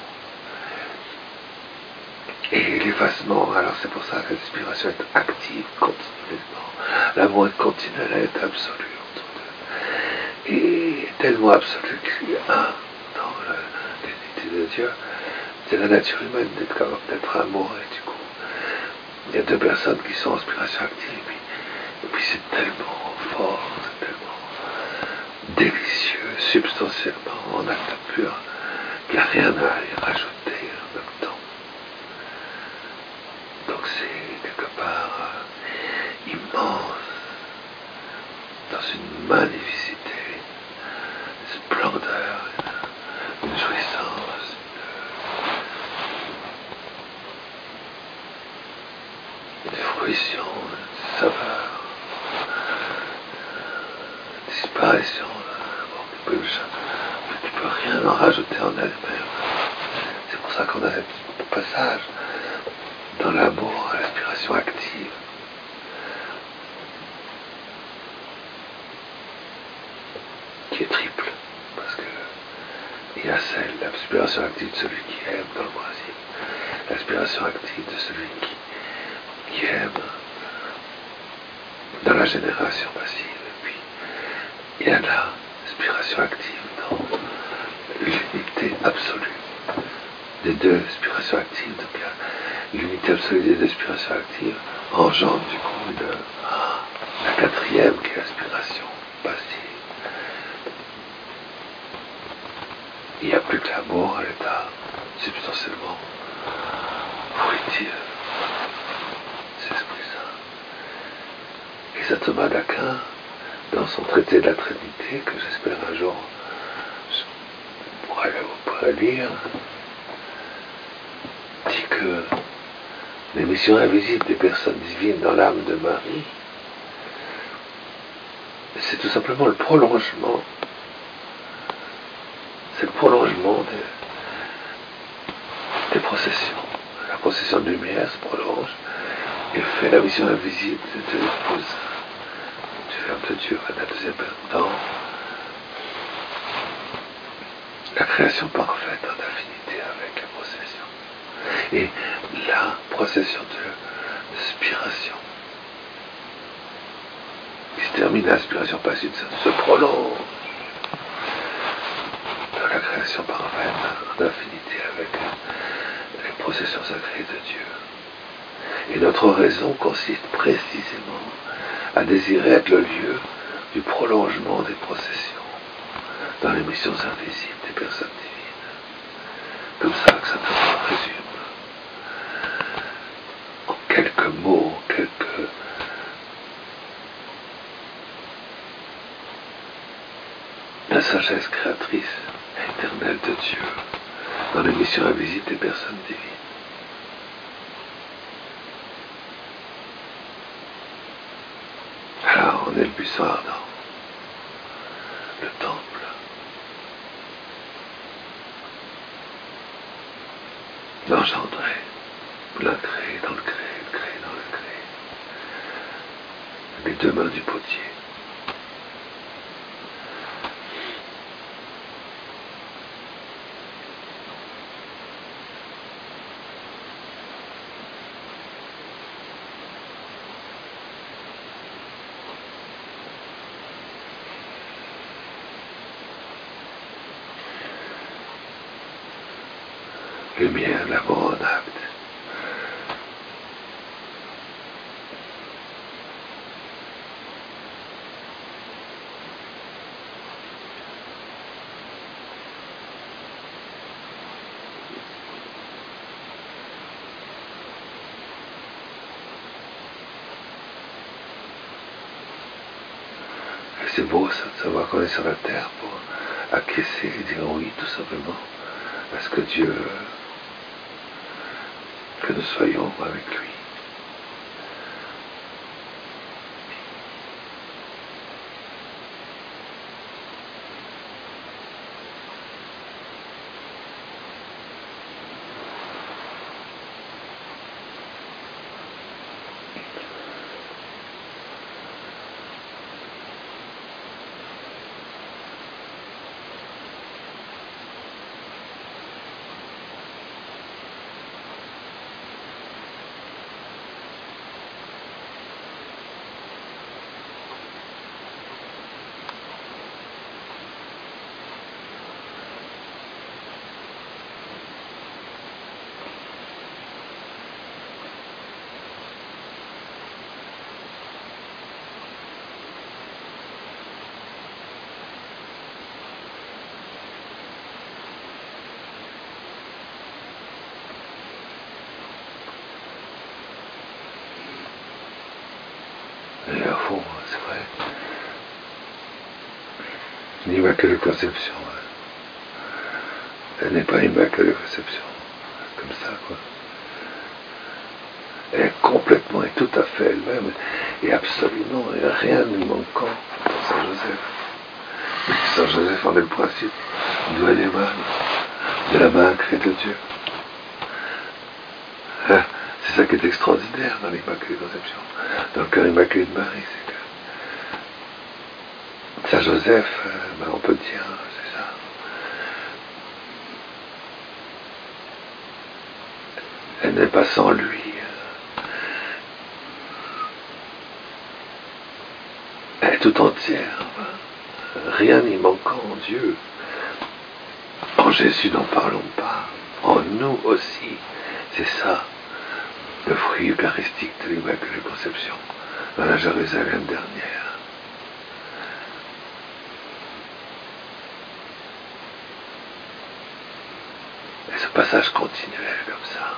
Et l'effacement, alors c'est pour ça que l'aspiration est active continuellement. L'amour est continuel, elle est absolue entre deux. Et tellement absolue qu'il y a un dans l'unité de Dieu. C'est la nature humaine d'être capable d'être amoureux. Et du coup, il y a deux personnes qui sont en aspiration active. Et puis c'est tellement fort, c'est tellement délicieux, substantiellement, en acte pur, qu'il n'y a rien à y rajouter en même temps. Donc c'est quelque part immense, dans une magnificité, une splendeur, une jouissance, une fruition, une saveur, une disparition, tu peux rien en rajouter en elle-même. C'est pour ça qu'on a ce passage dans l'amour à l'aspiration active. Qui est triple, parce que il y a celle, l'aspiration active de celui qui aime dans le principe, l'aspiration active de celui qui aime dans la génération passive, et puis il y a l'aspiration active dans l'unité absolue des deux aspirations actives. Donc l'unité absolue des deux aspirations actives engendre du coup la quatrième qui est l'aspiration passive. Il n'y a plus que l'amour à l'état substantiellement fruitif. C'est l'Esprit Saint. Et saint Thomas d'Aquin, dans son traité de la Trinité, que j'espère un jour vous pourrez lire, dit que les missions invisibles des personnes divines dans l'âme de Marie, c'est tout simplement le prolongement. C'est le prolongement des processions. La procession de lumière se prolonge et fait la mission invisible de l'épouse, du Verbe de Dieu, à la deuxième personne, dans la création parfaite en affinité avec la procession. Et la procession de spiration, qui se termine à l'aspiration passive, se prolonge dans la création parfaite en affinité avec les processions sacrées de Dieu. Et notre raison consiste précisément à désirer être le lieu du prolongement des processions dans les missions invisibles des personnes divines. Comme ça que saint Thomas résume en quelques mots, la sagesse créatrice éternelle de Dieu dans les missions invisibles des personnes divines. Alors, on est le buisson ardent, le temple. L'engendrer, l'incréer dans le créer, le créer dans le créer. Les deux mains du potier. lumière de l'amour en acte. Et c'est beau ça, de savoir qu'on est sur la terre pour acquiescer et dire oui tout simplement à ce que Dieu veut que nous soyons avec lui. Et au fond, c'est vrai, l'Immaculée Conception, elle n'est pas Immaculée Conception, comme ça, quoi. Elle est complètement et tout à fait elle-même, et absolument, et rien ne manquant pour Saint Joseph. Mais Saint Joseph en est le principe, doit aller de la main créée de Dieu. C'est ça qui est extraordinaire dans l'Immaculée Conception, dans le cœur immaculé de Marie, c'est que Saint Joseph, on peut dire, c'est ça. Elle n'est pas sans lui. Elle est tout entière. Rien n'y manquant en Dieu. En Jésus, n'en parlons pas. En nous aussi. C'est ça, le fruit eucharistique de l'Immaculée Conception, dans la Jérusalem dernière. Et ce passage continuel comme ça,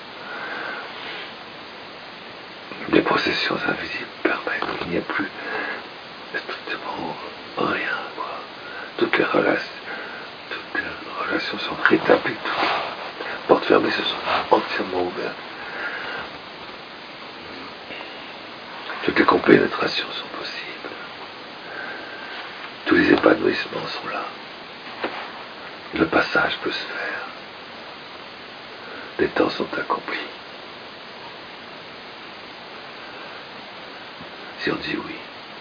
les processions invisibles permettent qu'il n'y ait plus strictement rien, quoi. Toutes les relations sont rétablies, toutes les portes fermées se sont entièrement ouvertes. Toutes les compénétrations sont possibles. Tous les épanouissements sont là. Le passage peut se faire. Les temps sont accomplis. Si on dit oui.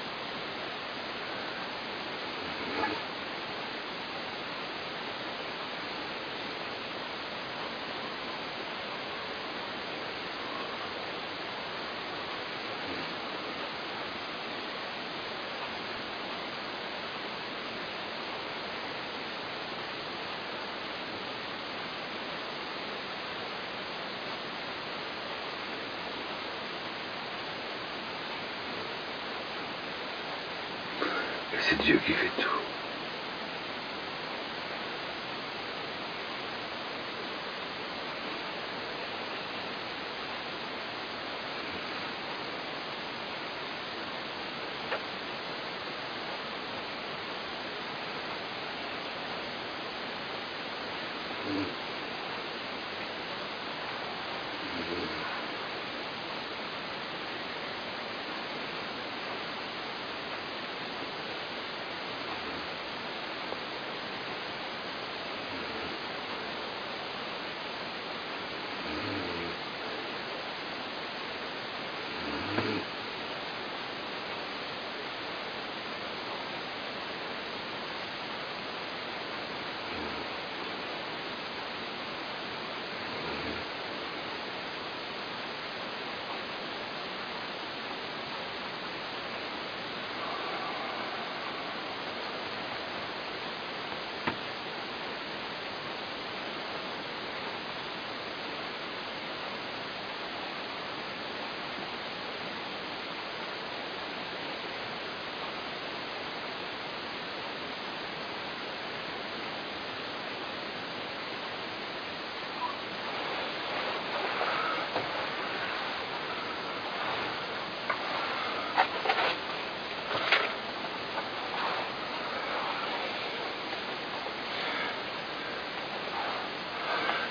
Et c'est Dieu qui fait tout.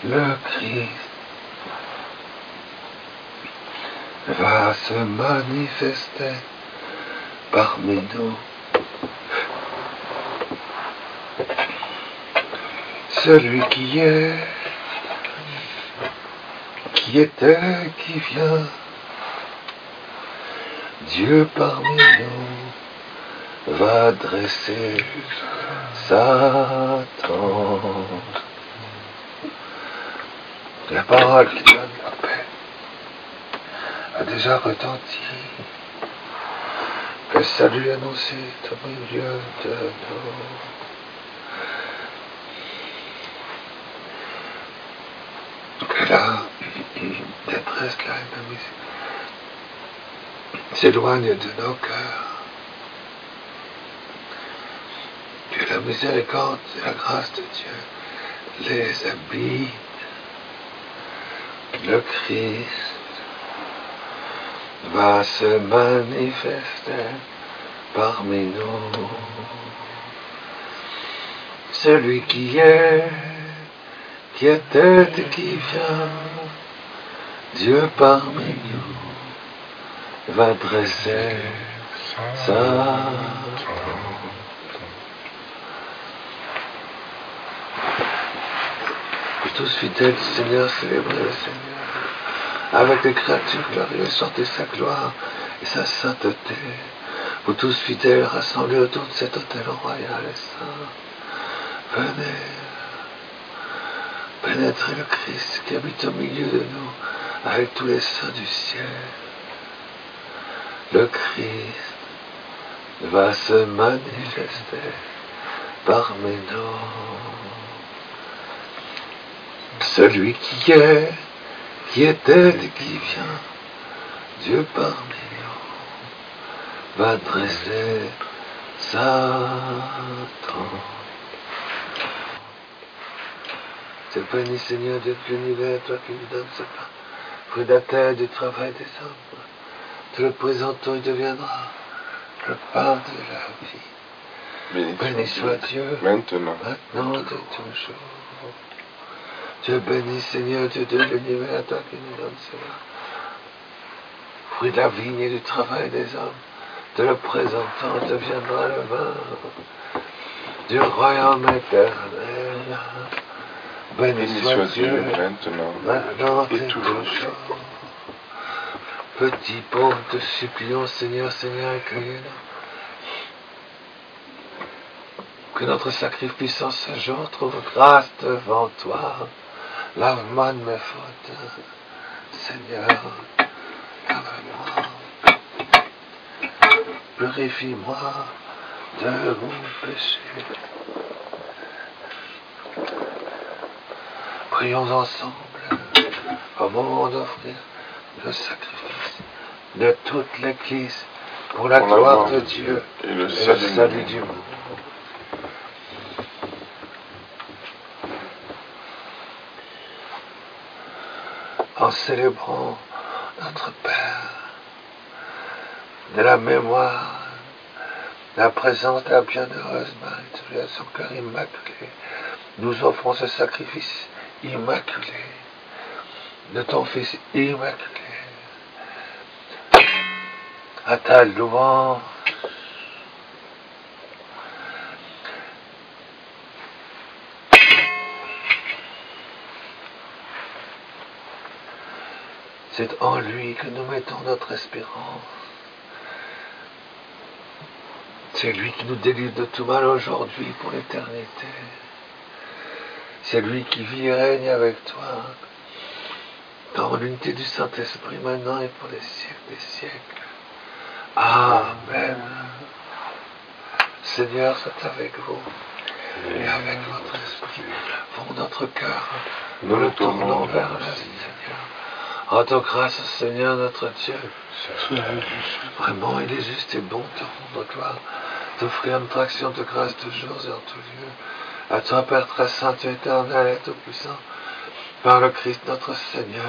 le Christ va se manifester parmi nous. Celui qui est, qui était, qui vient, Dieu parmi nous va dresser sa tente. La parole qui donne la paix a déjà retenti. Le salut annoncé au milieu de nous. Que la détresse, la haine s'éloigne de nos cœurs. Que la miséricorde et la grâce de Dieu les habite. Le Christ va se manifester parmi nous. Celui qui est, qui était et qui vient, Dieu parmi nous va dresser sa tente. Vous tous fidèles du Seigneur, célébrez le Seigneur avec les créatures glorieuses, chantez sa gloire et sa sainteté. Vous tous fidèles rassemblés autour de cet autel royal et saint, venez pénétrer le Christ qui habite au milieu de nous avec tous les saints du ciel. Le Christ va se manifester parmi nous. Celui qui est, qui était et qui vient, Dieu parmi nous va dresser sa tente. Te bénis Seigneur Dieu de l'univers, toi qui nous donnes ce pain, fruit de la terre, du travail des hommes. Te le présentons, il deviendra le pain de la vie. Béni soit Dieu, maintenant de toujours. Dieu béni Seigneur Dieu de l'univers, toi qui nous donnes cela. Fruit de la vigne et du travail des hommes, te le présentant, deviendra le vin du royaume éternel. Béni soit Dieu, maintenant et toujours. Petit pauvre, te supplions, Seigneur, Seigneur, accueille-nous. Que notre sacrifice en ce jour trouve grâce devant toi. Lave-moi de mes fautes, Seigneur, lave-moi. Purifie-moi de mon péché. Prions ensemble au moment d'offrir le sacrifice de toute l'Église pour la gloire de Dieu et le salut du monde. En célébrant notre Père, de la mémoire, de la présence de la bienheureuse Marie, de son cœur immaculé, nous offrons ce sacrifice immaculé de ton Fils immaculé. À ta louange, c'est en lui que nous mettons notre espérance. C'est lui qui nous délivre de tout mal aujourd'hui pour l'éternité. C'est lui qui vit et règne avec toi dans l'unité du Saint-Esprit maintenant et pour les siècles des siècles. Amen. Seigneur, soit avec vous et avec votre esprit. Pour notre cœur, nous le tournons vers le Seigneur. Rendons grâce au Seigneur notre Dieu. Vraiment, il est juste et bon de rendre gloire, d'offrir notre action de grâce toujours et en tout lieu. À toi, Père très saint, tu es éternel et tout-puissant, par le Christ notre Seigneur.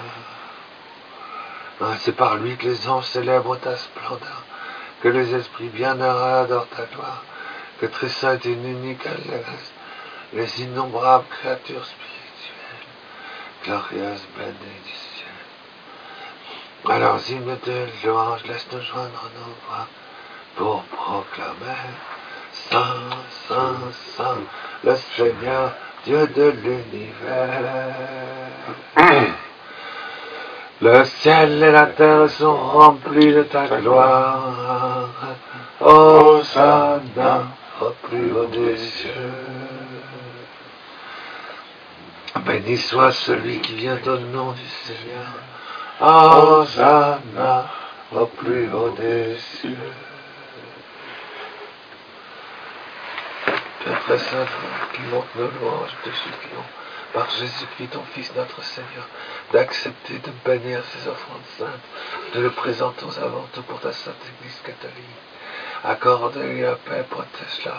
C'est par lui que les anges célèbrent ta splendeur, que les esprits bienheureux adorent ta gloire, que tressaillent une unique allégresse les innombrables créatures spirituelles. glorieuse bénédiction. Alors, hymne de louange, laisse-nous joindre nos voix pour proclamer Saint, Saint, Saint, le Seigneur, Dieu de l'univers. Le ciel et la terre sont remplis de ta gloire. Hosanna au plus haut des cieux. Béni soit celui qui vient au nom du Seigneur. Hosanna au plus haut des cieux. Père très saint, qui monte nos louanges, te supplions, par Jésus-Christ, ton Fils, notre Seigneur, d'accepter de bénir ces offrandes saintes, de le présenter aux avantes pour ta sainte Église catholique. Accorde-lui la paix, protège-la.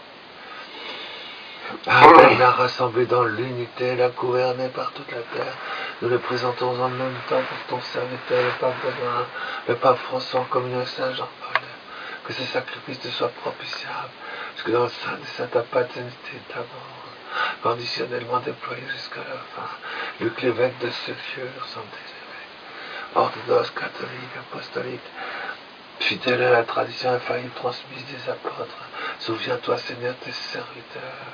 Amen, la rassembler dans l'unité, la gouverner par toute la terre. Nous le présentons en même temps pour ton serviteur, le pape Benoît, le pape François, en communion avec Saint Jean-Paul. Que ces sacrifices te soient propitiables, parce que dans le sein de ta paternité d'amour, conditionnellement déployé jusqu'à la fin, Luc l'évêque de ce lieu, l'ensemble des évêques, orthodoxe, catholique, apostolique, fidèle à la tradition infaillible transmise des apôtres, souviens-toi, Seigneur, tes serviteurs,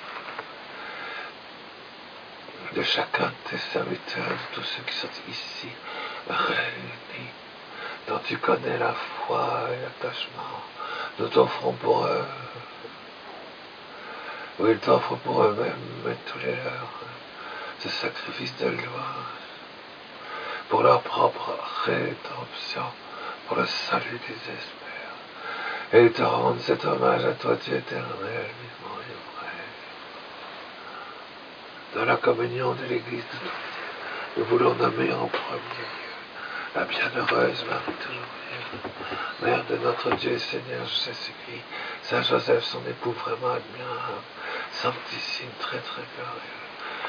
de chacun de tes serviteurs, de tous ceux qui sont ici réunis, dont tu connais la foi et l'attachement. Nous t'offrons pour eux, ou ils t'offrent pour eux-mêmes et tous les leurs, ce sacrifice de louange, pour leur propre rédemption, pour le salut des esprits. Et ils te rendent cet hommage à toi, Dieu éternel, vivant et vrai. Dans la communion de l'Église de ton Dieu, nous voulons nommer en premier lieu la bienheureuse Marie toujours vive, Mère de notre Dieu et Seigneur Jésus-Christ, Saint Joseph, son époux vraiment admirable, sanctissime, très très glorieux,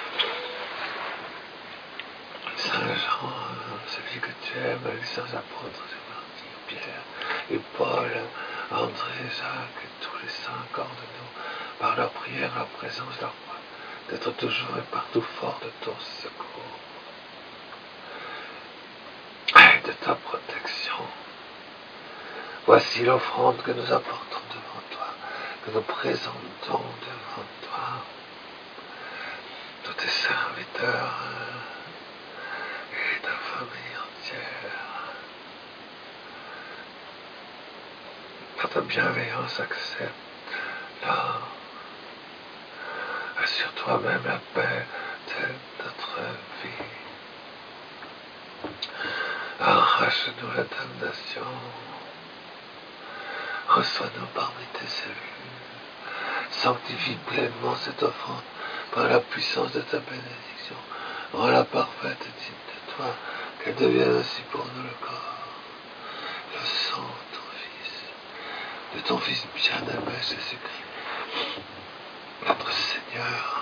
Saint Jean, celui que tu aimes, les saints apôtres, les martyrs, Pierre et Paul, André, Jacques, et tous les saints, accorde-nous, par leur prière, leur présence, leur foi, d'être toujours et partout fort de ton secours et de ta protection. Voici l'offrande que nous apportons devant toi, que nous présentons devant toi, tous tes serviteurs et ta famille entière. Par ta bienveillance, accepte-la. Assure toi-même la paix de notre vie. Arrache-nous la damnation. Reçois-nous parmi tes élus. Sanctifie pleinement cette offrande par la puissance de ta bénédiction. Rends-la parfaite et digne de toi, qu'elle devienne ainsi pour nous le corps, le sang de ton Fils bien-aimé Jésus-Christ, notre Seigneur.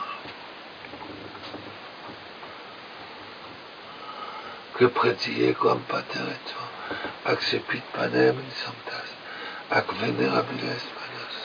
Que predie quam pater et tuo, accepit panem in sanctas, ac venerabiles manos,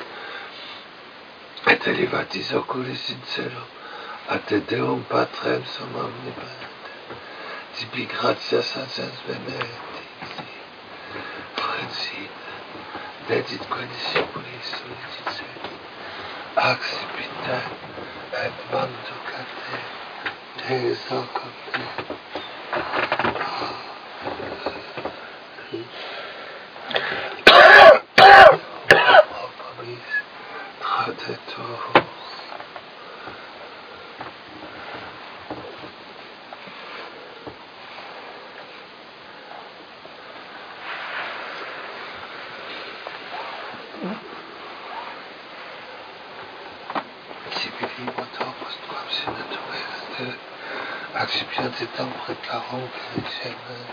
et elevatis oculis in cielo, a te Deum Patrem sum omnipotente, tibi gratias ascens benedicti, frecit, deditque discipulis solicit, accipite et manducate, te exalcate. Accipientit preclarum benedicere,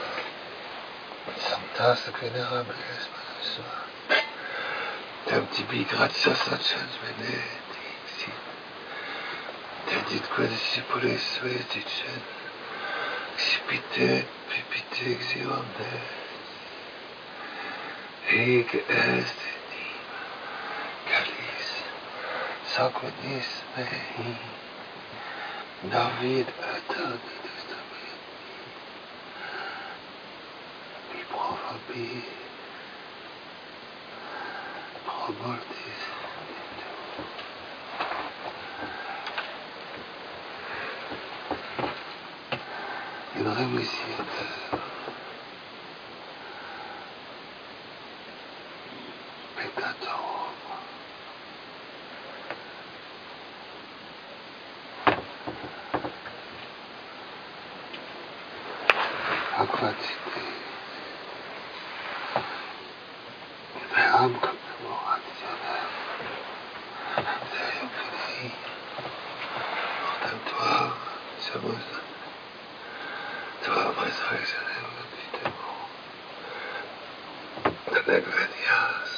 sanctas venerabilis manos sua, Deum tibi gratias accens benedicti, deditque discipulis sui dicet, accipite pipite exium Deus, ec est anima, calis sanguinis mei, David attendait il provoquait provoltis in remisiet peccatorum aquatite veram commemorationem Theophanie ordem toi résurrectionnel évidemment de l'Egvenias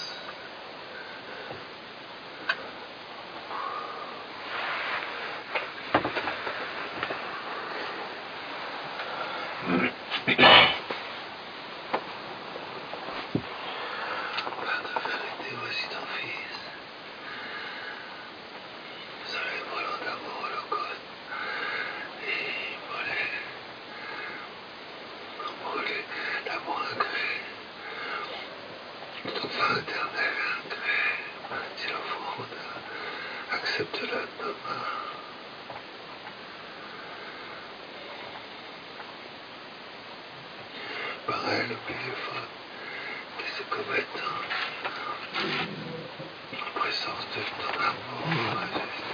Père de vérité, voici ton Fils. Soleil brûlant d'amour holocauste et brûlé d'amour incréé. Ton fin éternel incréé, si l'offrande, accepte-la de nos mains. Par elle, oublie les fautes qui se commettent en présence de ton amour, majesté.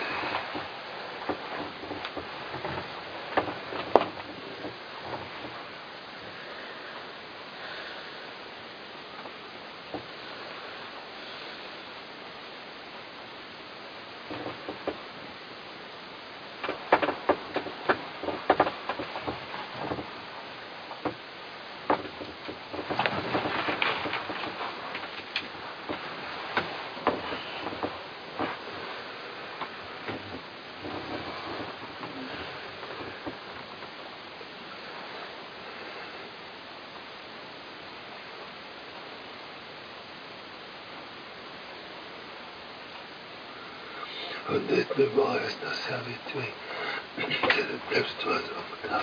Honnête mémoire est la servitude, c'est le toi homme.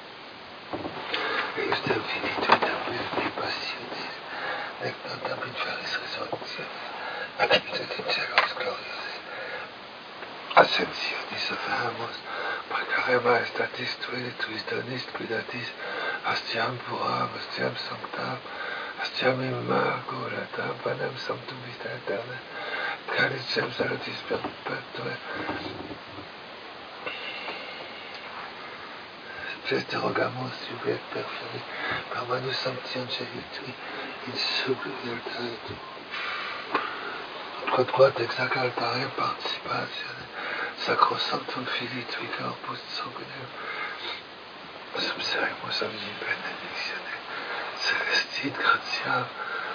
Et usted finito también pasiones, también feliz resurrección, cielos gloriosos, ascensiones afamos, pracarema estatis tuis donis cuidatis, hastiam puram, hastiam sanctam, hastiam immaculatam, panem sanctum vita eterna, calicem salutis perpetuae, Preste rogamos iubiet perferi, per manus sanctium cevitui, in sublimitatum. Quod quod ex hac altare participatione, sacrosanctum Filii tui corpus sanguineum, subseremus omni benedictione, celestit gratiam,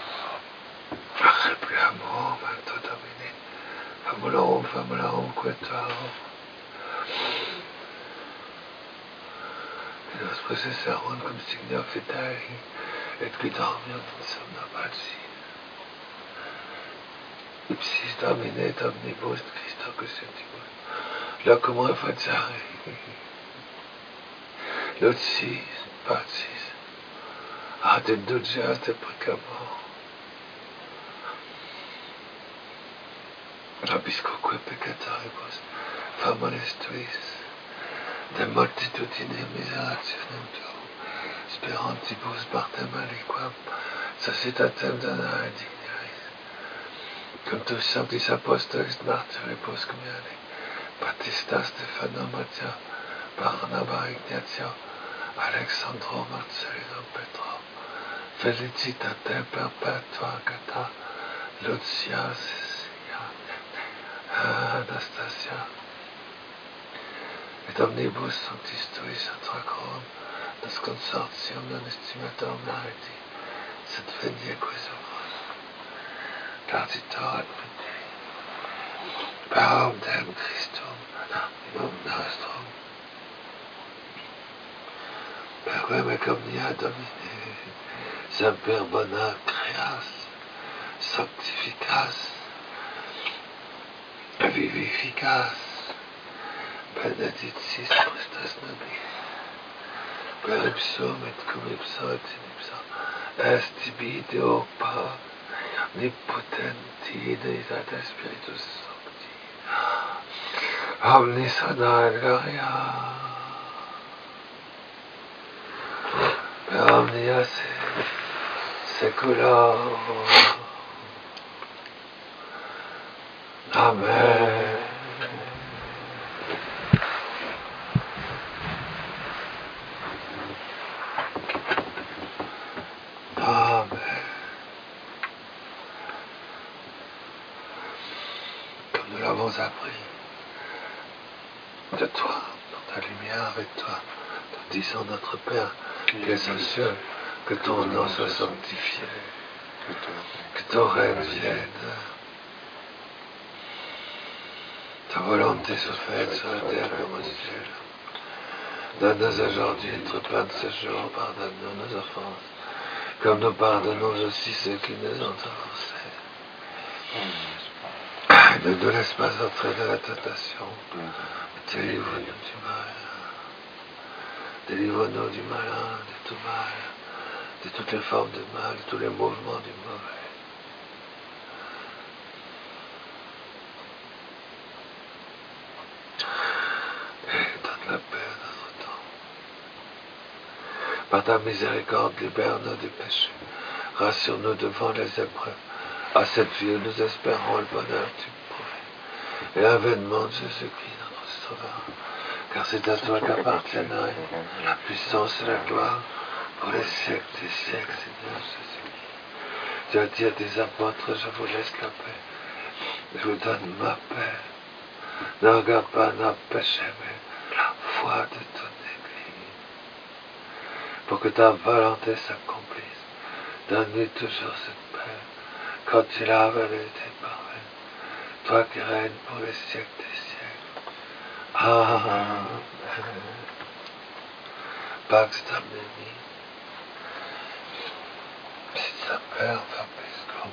repliamur manto Domini, famulorum, quetuarum, nos processarum cum signo fidei, et qui dormium in somno pacem. Ipsis Domine omnibus Christo crucifixus, locum refacere, lucis, pacis, ad indulgias deprecamur, nobiscoque peccatoribus, famoris tuis, de multitudine miserationem tuum, sperantibus partem aliquam, societatem donare dignaris, cum tus sanctis apostolis martyribus comiani, Baptista, Stefano, Matteo, Barnaba, Ignatio, Alexandro, Marcellino, Petro, Felicitate perpetua Agata, Lucia, Cecilia, Anastasia, et omnibus sanctis tuis atracorum, nos consortium non estimator meriti, sed venie quis obras, largitor ad mundi, per Deum Christum, animum nostrum, per quem ec omnia Domine, semper bona creas, sanctificas, vivificas, benedictis Christus nobis, per ipsum et cum ipso et in ipso, est tibi Deo Pater, omnipotenti, Deitatis Spiritus Sancti, omnis honor et gloria, per omnia secula. Amen. Amen. Comme nous l'avons appris de toi, dans ta lumière avec toi, nous disons notre Père, qui es aux cieux, que ton nom soit sanctifié, que ton règne vienne, ta volonté soit faite sur la terre comme au ciel. Donne-nous aujourd'hui notre pain de ce jour, pardonne-nous nos offenses, comme nous pardonnons aussi ceux qui nous ont offensés. Ne nous laisse pas entrer dans la tentation, délivre-nous du mal. Délivre-nous du malin, de tout mal, de toutes les formes de mal, de tous les mouvements du mauvais. Et donne la paix à notre temps. Par ta miséricorde, libère-nous du péché. Rassure-nous devant les épreuves. À cette vie où nous espérons le bonheur du pauvre et l'avènement de Jésus-Christ, notre Sauveur. Car c'est à toi qu'appartiennent la puissance et la gloire pour les siècles des siècles, Seigneur Jésus. Tu as dit à tes apôtres, je vous laisse la paix. Je vous donne ma paix. Ne regarde pas nos péchés, mais la foi de ton Église. Pour que ta volonté s'accomplisse. Donne-lui toujours cette paix. Quand il a avalé tes paroles. Toi qui règnes pour les siècles des siècles. Amen. Pax Domini. Sit semper vobiscum.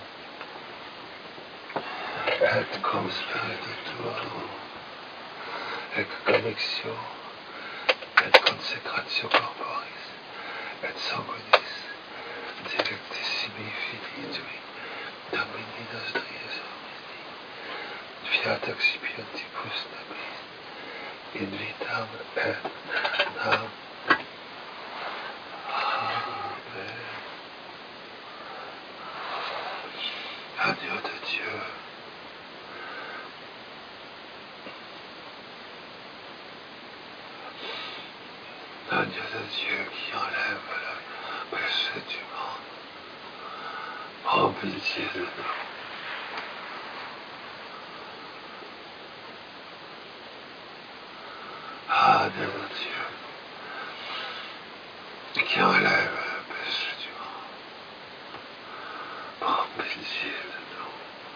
Et cum spiritu tuo. Et connexio. Et consecratio corporis. Et sanguinis. Dilectissimi filii tui. Domini nostri Jesu Christi. Fiat accipientibus nobis. In vitam et nam. Amen. Agneau de Dieu. Agneau de Dieu qui enlève le péché du monde. Prends pitié de nous. Agneau de Dieu qui enlève le péché du monde. Prends pitié de nous.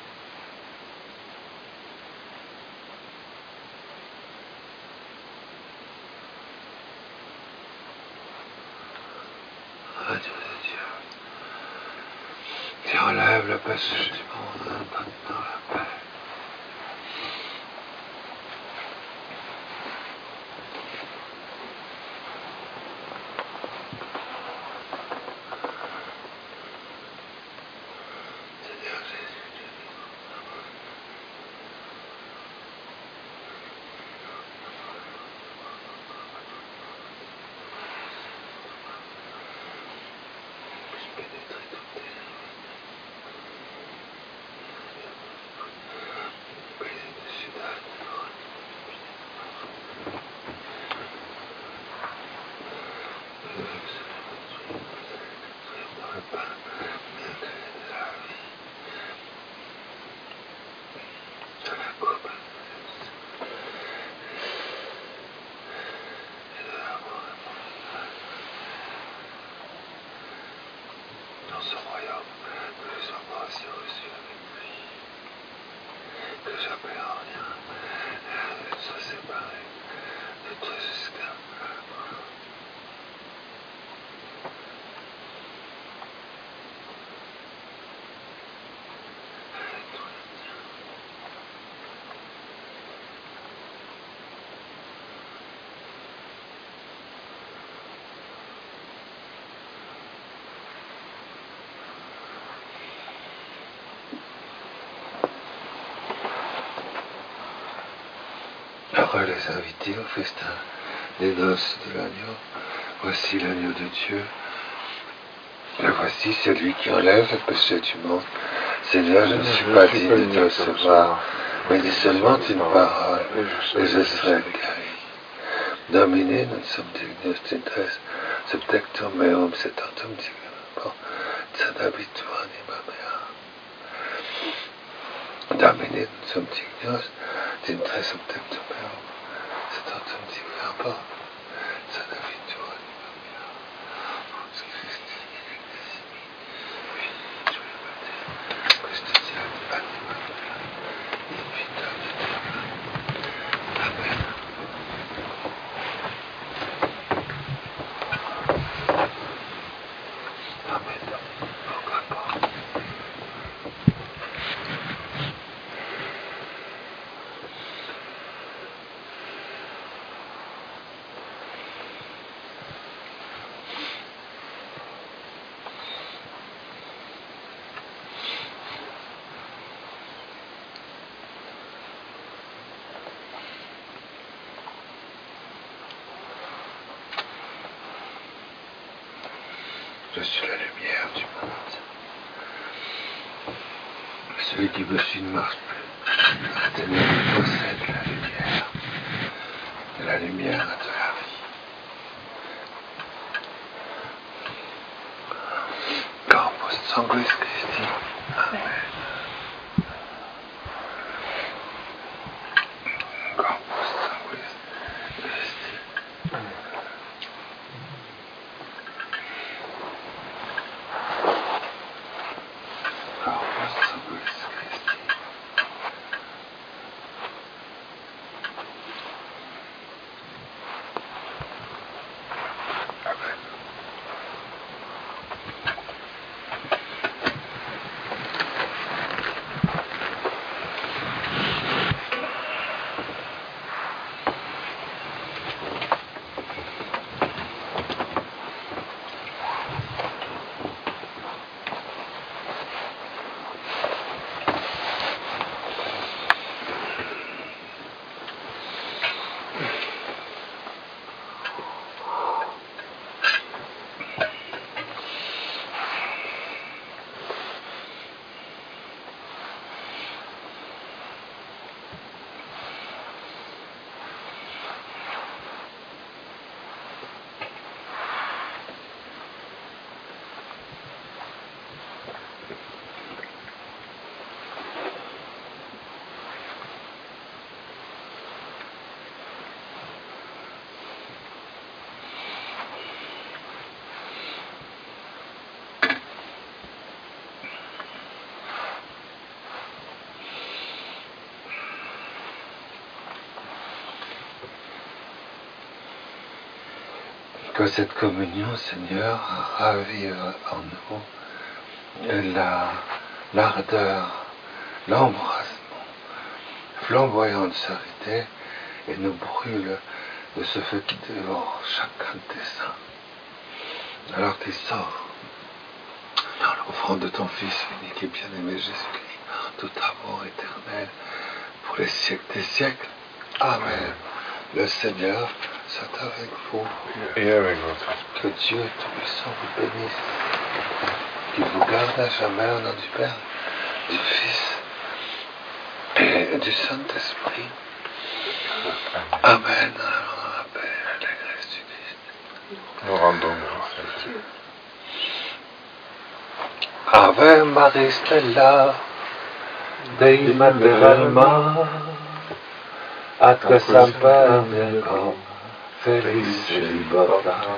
Agneau de Dieu qui enlève le péché du monde, donne-nous la paix. Seigneur Jésus, puisse pénétrer toutes tes baiser dessus d'âme. Dans le pain, de la vie, de la coupe, et de l'amour. Dans ce royaume, que je sois pas aussi reçu avec lui, que jamais en rien ne soit séparé de toi jusqu'à la mort. Avec toi, le tien. roi les invités au festin des noces de l'agneau. Voici l'agneau de Dieu. Et voici celui qui enlève le péché du monde. Seigneur, je ne suis pas digne de te recevoir, mais dis seulement une parole, et je serai guéri. Domine non sum dignus tintres, subtectum meum sedatum dignum, sed habitua anima mea. Domine non sum dignus tintres, subtectum meum sedatum dignum, sed habitua anima mea. Je suis la lumière du monde. Celui qui me suit ne marche plus. La ténèbre possède la lumière. Et la lumière a de la vie. Corpus sanguis Christi. Amen. Corpus sanguis Christi. Corpus sanguis Christi. Amen. Que cette communion, Seigneur, ravive en nous l'ardeur, l'embrasement flamboyant de sa vérité et nous brûle de ce feu qui dévore chacun de tes saints. Alors qu'il sort dans l'offrande de ton Fils unique et bien-aimé Jésus-Christ, tout amour éternel pour les siècles des siècles. Amen. Le Seigneur soit avec vous. Et avec votre esprit. Que Dieu Tout-Puissant vous bénisse, qu'il vous garde à jamais au nom du Père, du Fils et du Saint-Esprit. Amen. Alors, la paix et la grâce du Christ. Nous rendons grâce à Dieu. Ave Maria Stella, Dei Mater Alma, Atre Semper Virgo, Felice Libertas.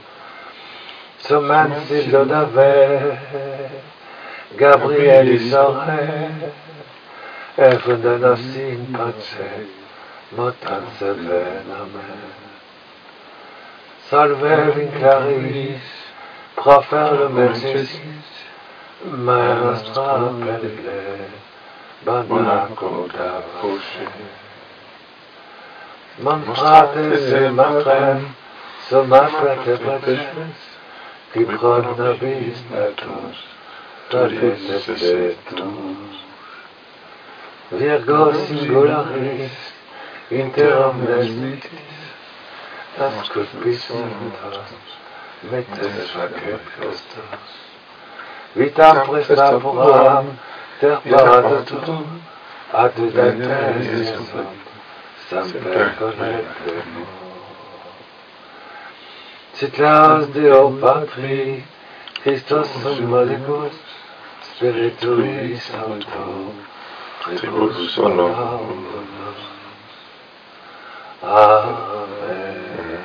Somensi lodave, Gabrielis ore, Evnenos in pace, motan seven, amen. Salve vinclaris, profer lumen Jessis, Mea nostra perle, bona conta voce. Mon frates et matrem, soma frate fratres, qui prod nobis natus, todes estetus. Virgo singularis, interim nesmitis, tas cuspicintas, metes facet Christus, vitam presta puram, ter paradatum, ad videntesis semper collectemus. Sit laus Deo Patri, Christus Summalicus, Spiritui Sancto, Tribus Honorum. Amen.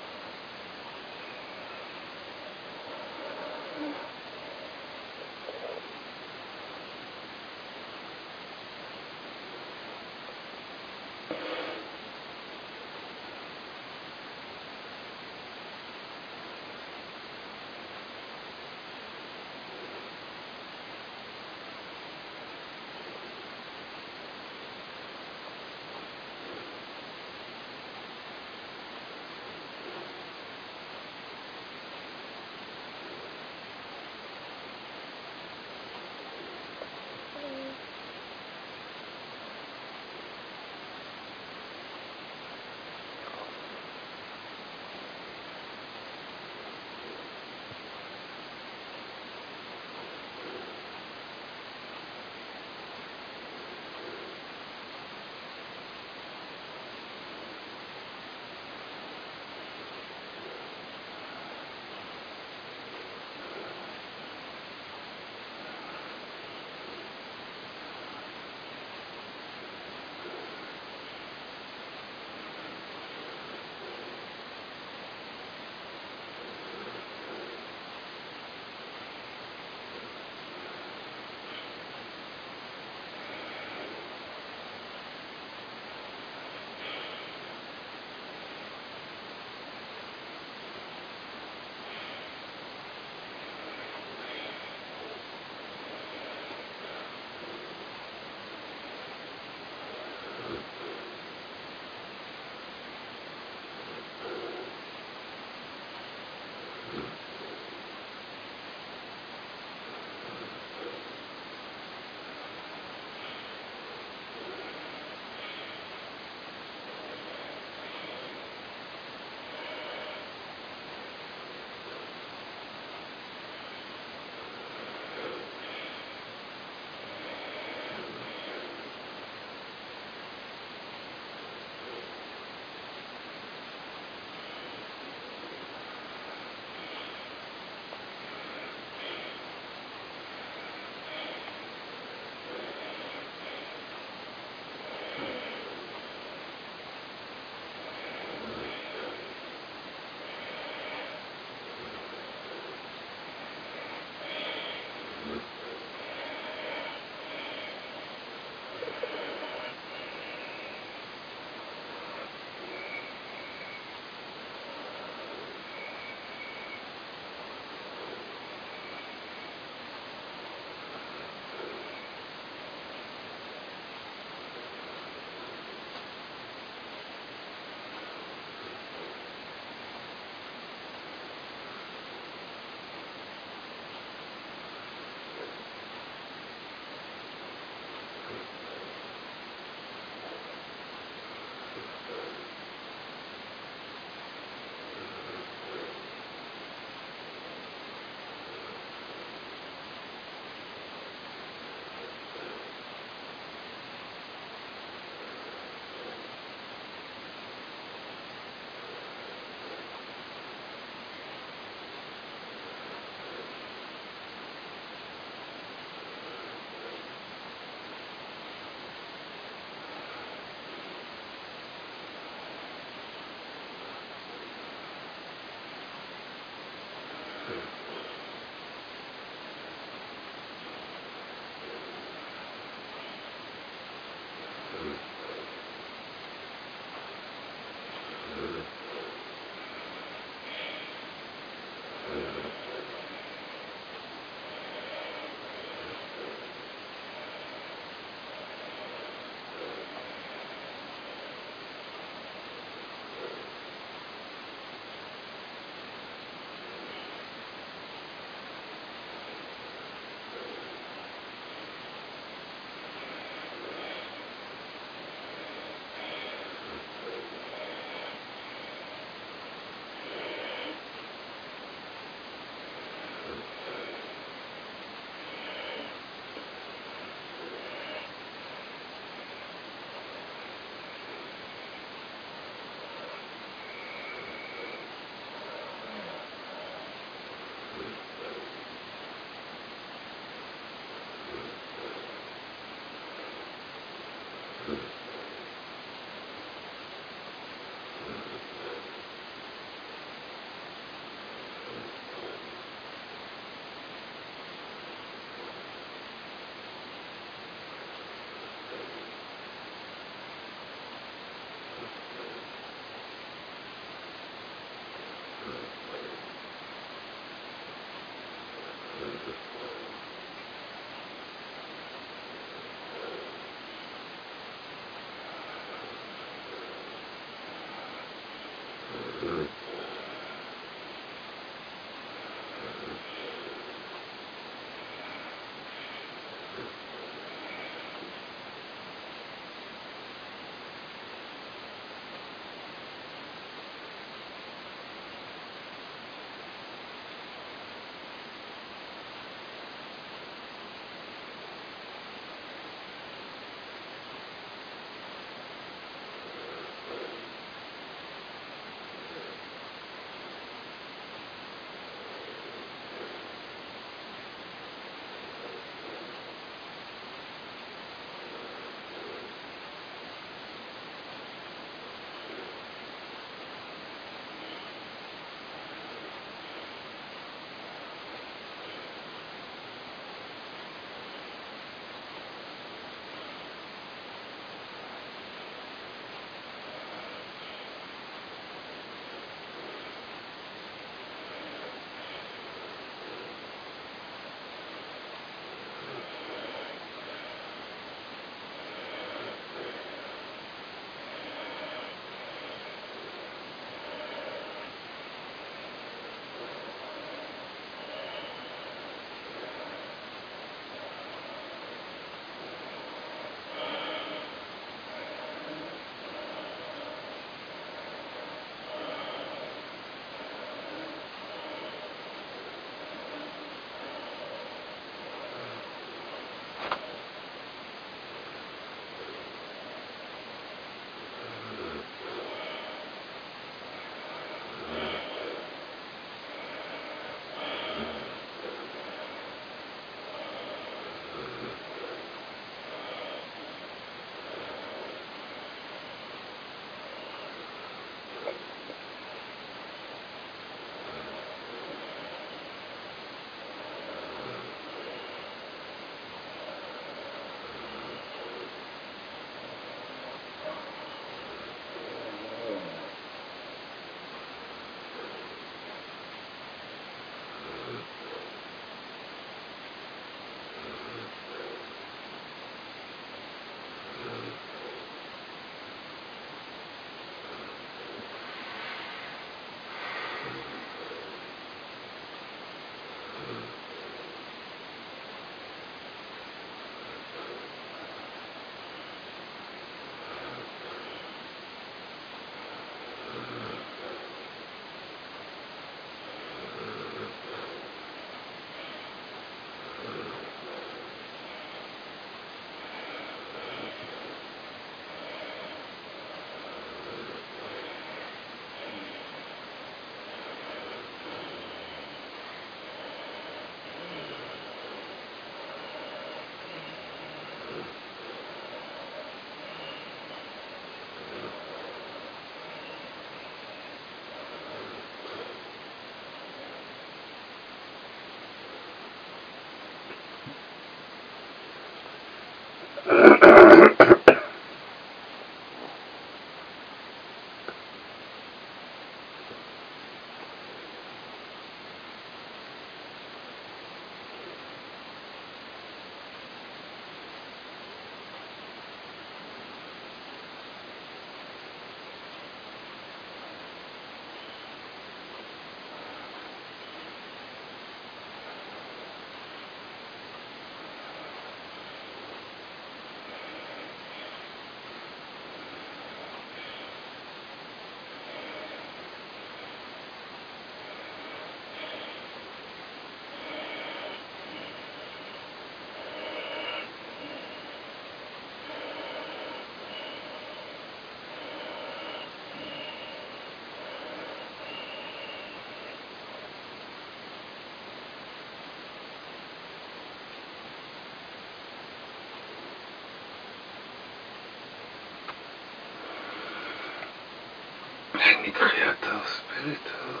Geni Creator Spiritus.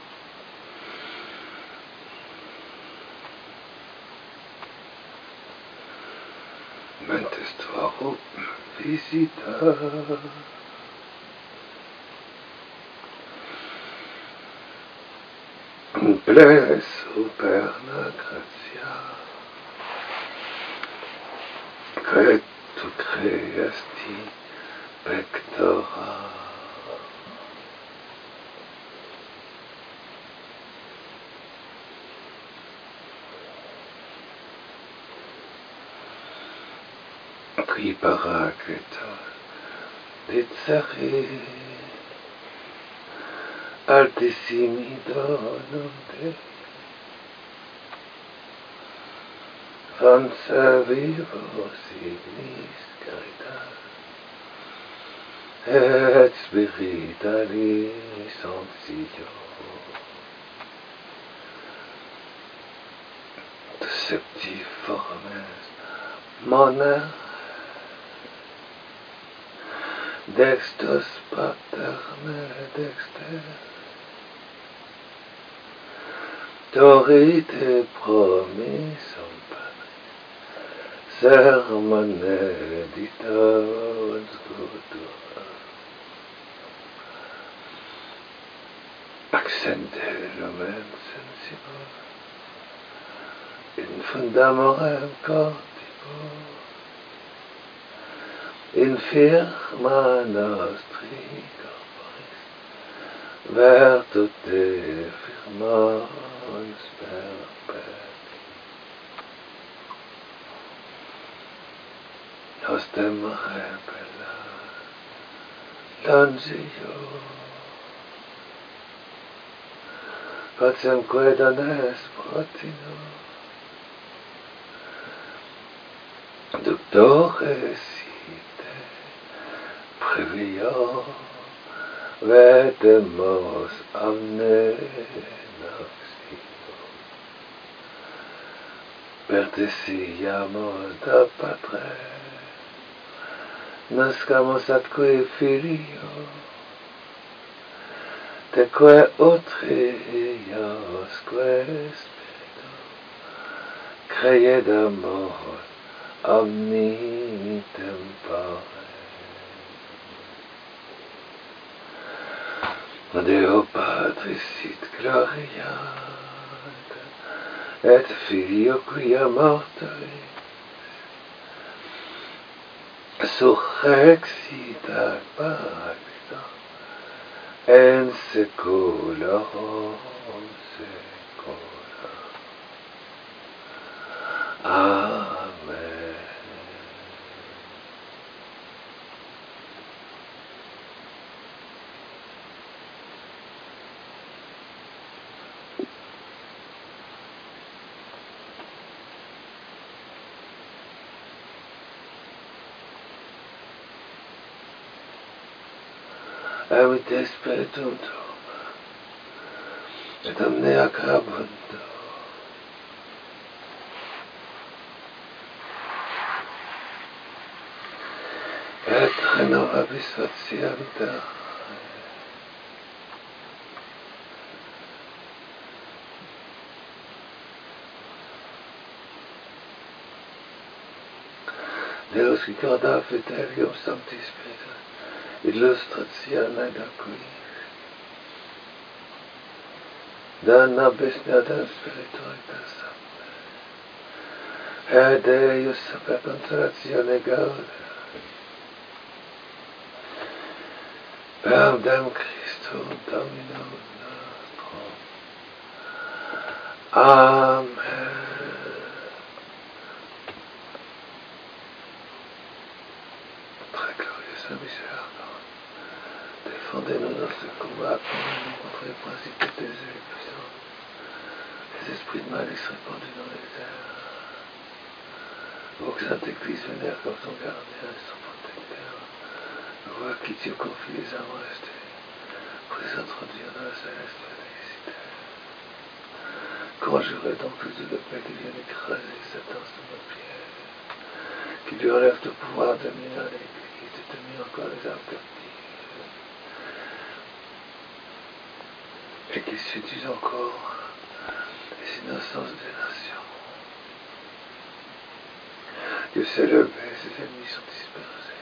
Mentes tuarum visita. Ple superna gratia. Que tu creasti pectora. Qui paracletos dicere altissimi donum Dei Fansa vivo signis caritas et spiritualis ansio septiformes mona dextos paterne dexter dorite promissum patris sermone ditans cultura accente lumen sensibus in fundamorem cortico infirma nostri corporis vertute firmans perpeti nostem rebella longio pacem quedanes protino Doctores ite previo vetemus omne noxio pertesiamos da patre nascamus atque filio teque utrios que spiritu creedamos omni tempore Deo Patris sit gloria et Filio quia mortuis surrexit ad Paracleto en saeculorum saecula. Amen. Avite spiritum tuum, et omnia cabundo. Et renovabis faciam terrae. Deus qui corda fetelium sancti spiritus, illustratione da qui da nobis neodem spiritualitas et Deus per consolatione gaude per dem Christum Dominum nostrum. Amen. Très glorieuse miséricorde, défendez-nous dans ce combat, appelez-nous contre les principautés et les puissances, les esprits de malice répandus dans les airs. Ô Sainte Église vénère comme son gardien et son protecteur, nous à qui Dieu confie les âmes restées, pour les introduire dans la céleste félicité. Conjurez donc tous de paix qui viennent écraser Satan sous nos pieds, qui lui enlève tout pouvoir de dominer l'Église et de tenir encore les âmes captives. et qui séduisent encore les innocences des nations. Dieu s'est levé, ses ennemis sont dispersés.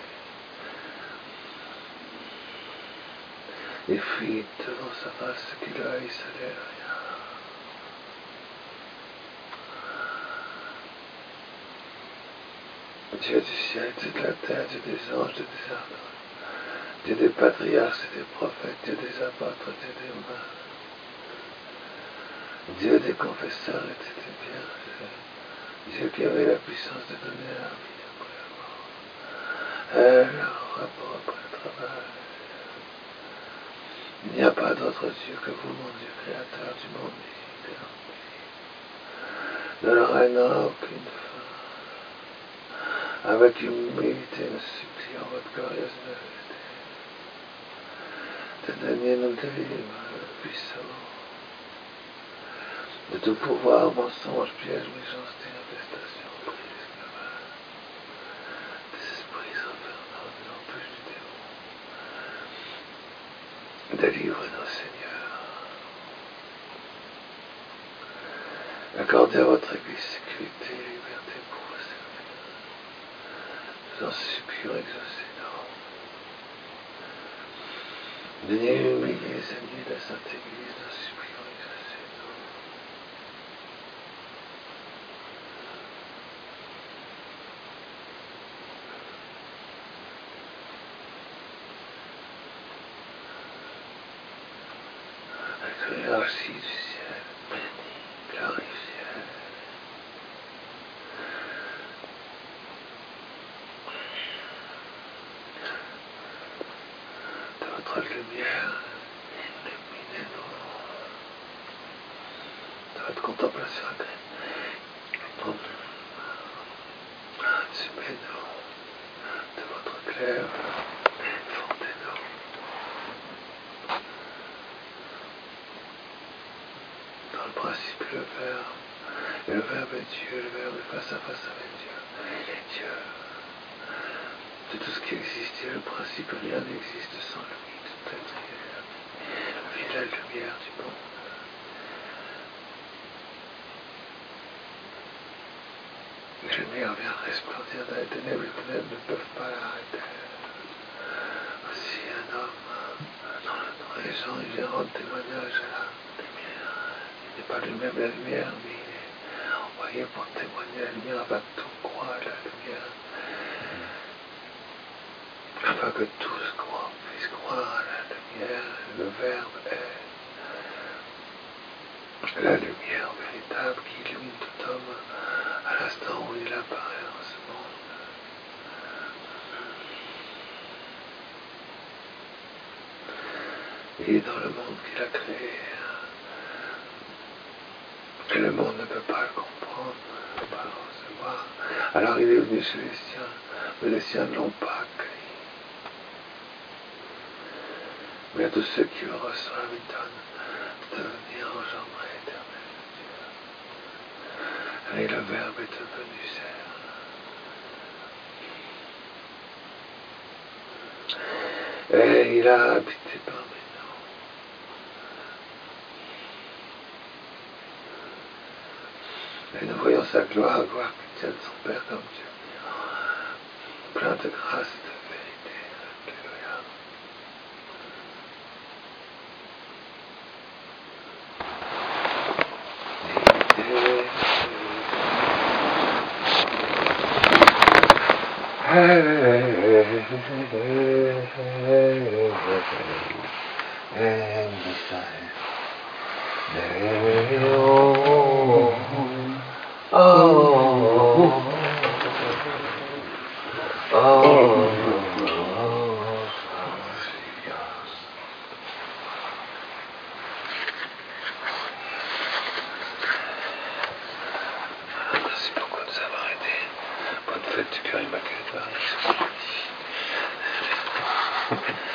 Il fuit devant sa face ce qui le haïssent, alléluia. Dieu du ciel, Dieu de la terre, Dieu des anges, Dieu des archanges, Dieu des patriarches et des prophètes, Dieu des apôtres, Dieu des romains, Dieu des confesseurs et des vierges, Dieu qui avait la puissance de donner la vie après la mort, et le rapport après le travail. Il n'y a pas d'autre Dieu que vous, mon Dieu, créateur du monde et de ne règnera aucune fin. Avec humilité, nous supplions votre glorieuse majesté de daigner nous délivrer le puissant de tout pouvoir, mensonge, piège, méchanceté, infestation, prix, esclavage, des esprits infernaux, des empêches du démon. Délivrez-nous, Seigneur. Accordez à votre Église sécurité et liberté pour vous servir. Nous en supplions, exaucez-nous. Daignez humilier les ennemis de la Sainte Église, nous supplions, exaucez-nous. Avec l'énergie du ciel, béni, glorifié. De votre lumière, illuminez-nous. De votre contemplation agréable, submez-nous. De votre clair, fondez-nous. Dans le principe, le Verbe, et le Verbe est Dieu, le Verbe est face à face avec Dieu. Il est Dieu. De tout ce qui existe, il est le principe, rien n'existe sans lui. Tout être lui est la lumière du monde. La lumière vient resplendir dans les ténèbres, les ténèbres ne peuvent pas l'arrêter. Aussi un homme, dans les gens, il vient rendre témoignage à la lumière. Il n'est pas lui-même la lumière, mais il est envoyé pour témoigner la lumière afin que tout croit à la lumière. Afin que tous puissent croire à la lumière. Le Verbe est la lumière véritable qui illumine tout homme à l'instant où il apparaît dans ce monde. Il est dans le monde qu'il a créé. Et le monde ne peut pas le comprendre, ne peut pas le recevoir. Alors il est venu chez les siens, mais les siens ne l'ont pas accueilli. Mais à tous ceux qui le reçoivent, il donne de devenir engendré éternel de Dieu. Et le Verbe est devenu chair. Et il a habité parmi nous. Et nous voyons sa gloire, gloire qui tient de son Père comme Dieu. Plein de grâce et de vérité. Alléluia. Merci beaucoup de nous avoir aidés. Bonne fête du cœur immaculé de Marie.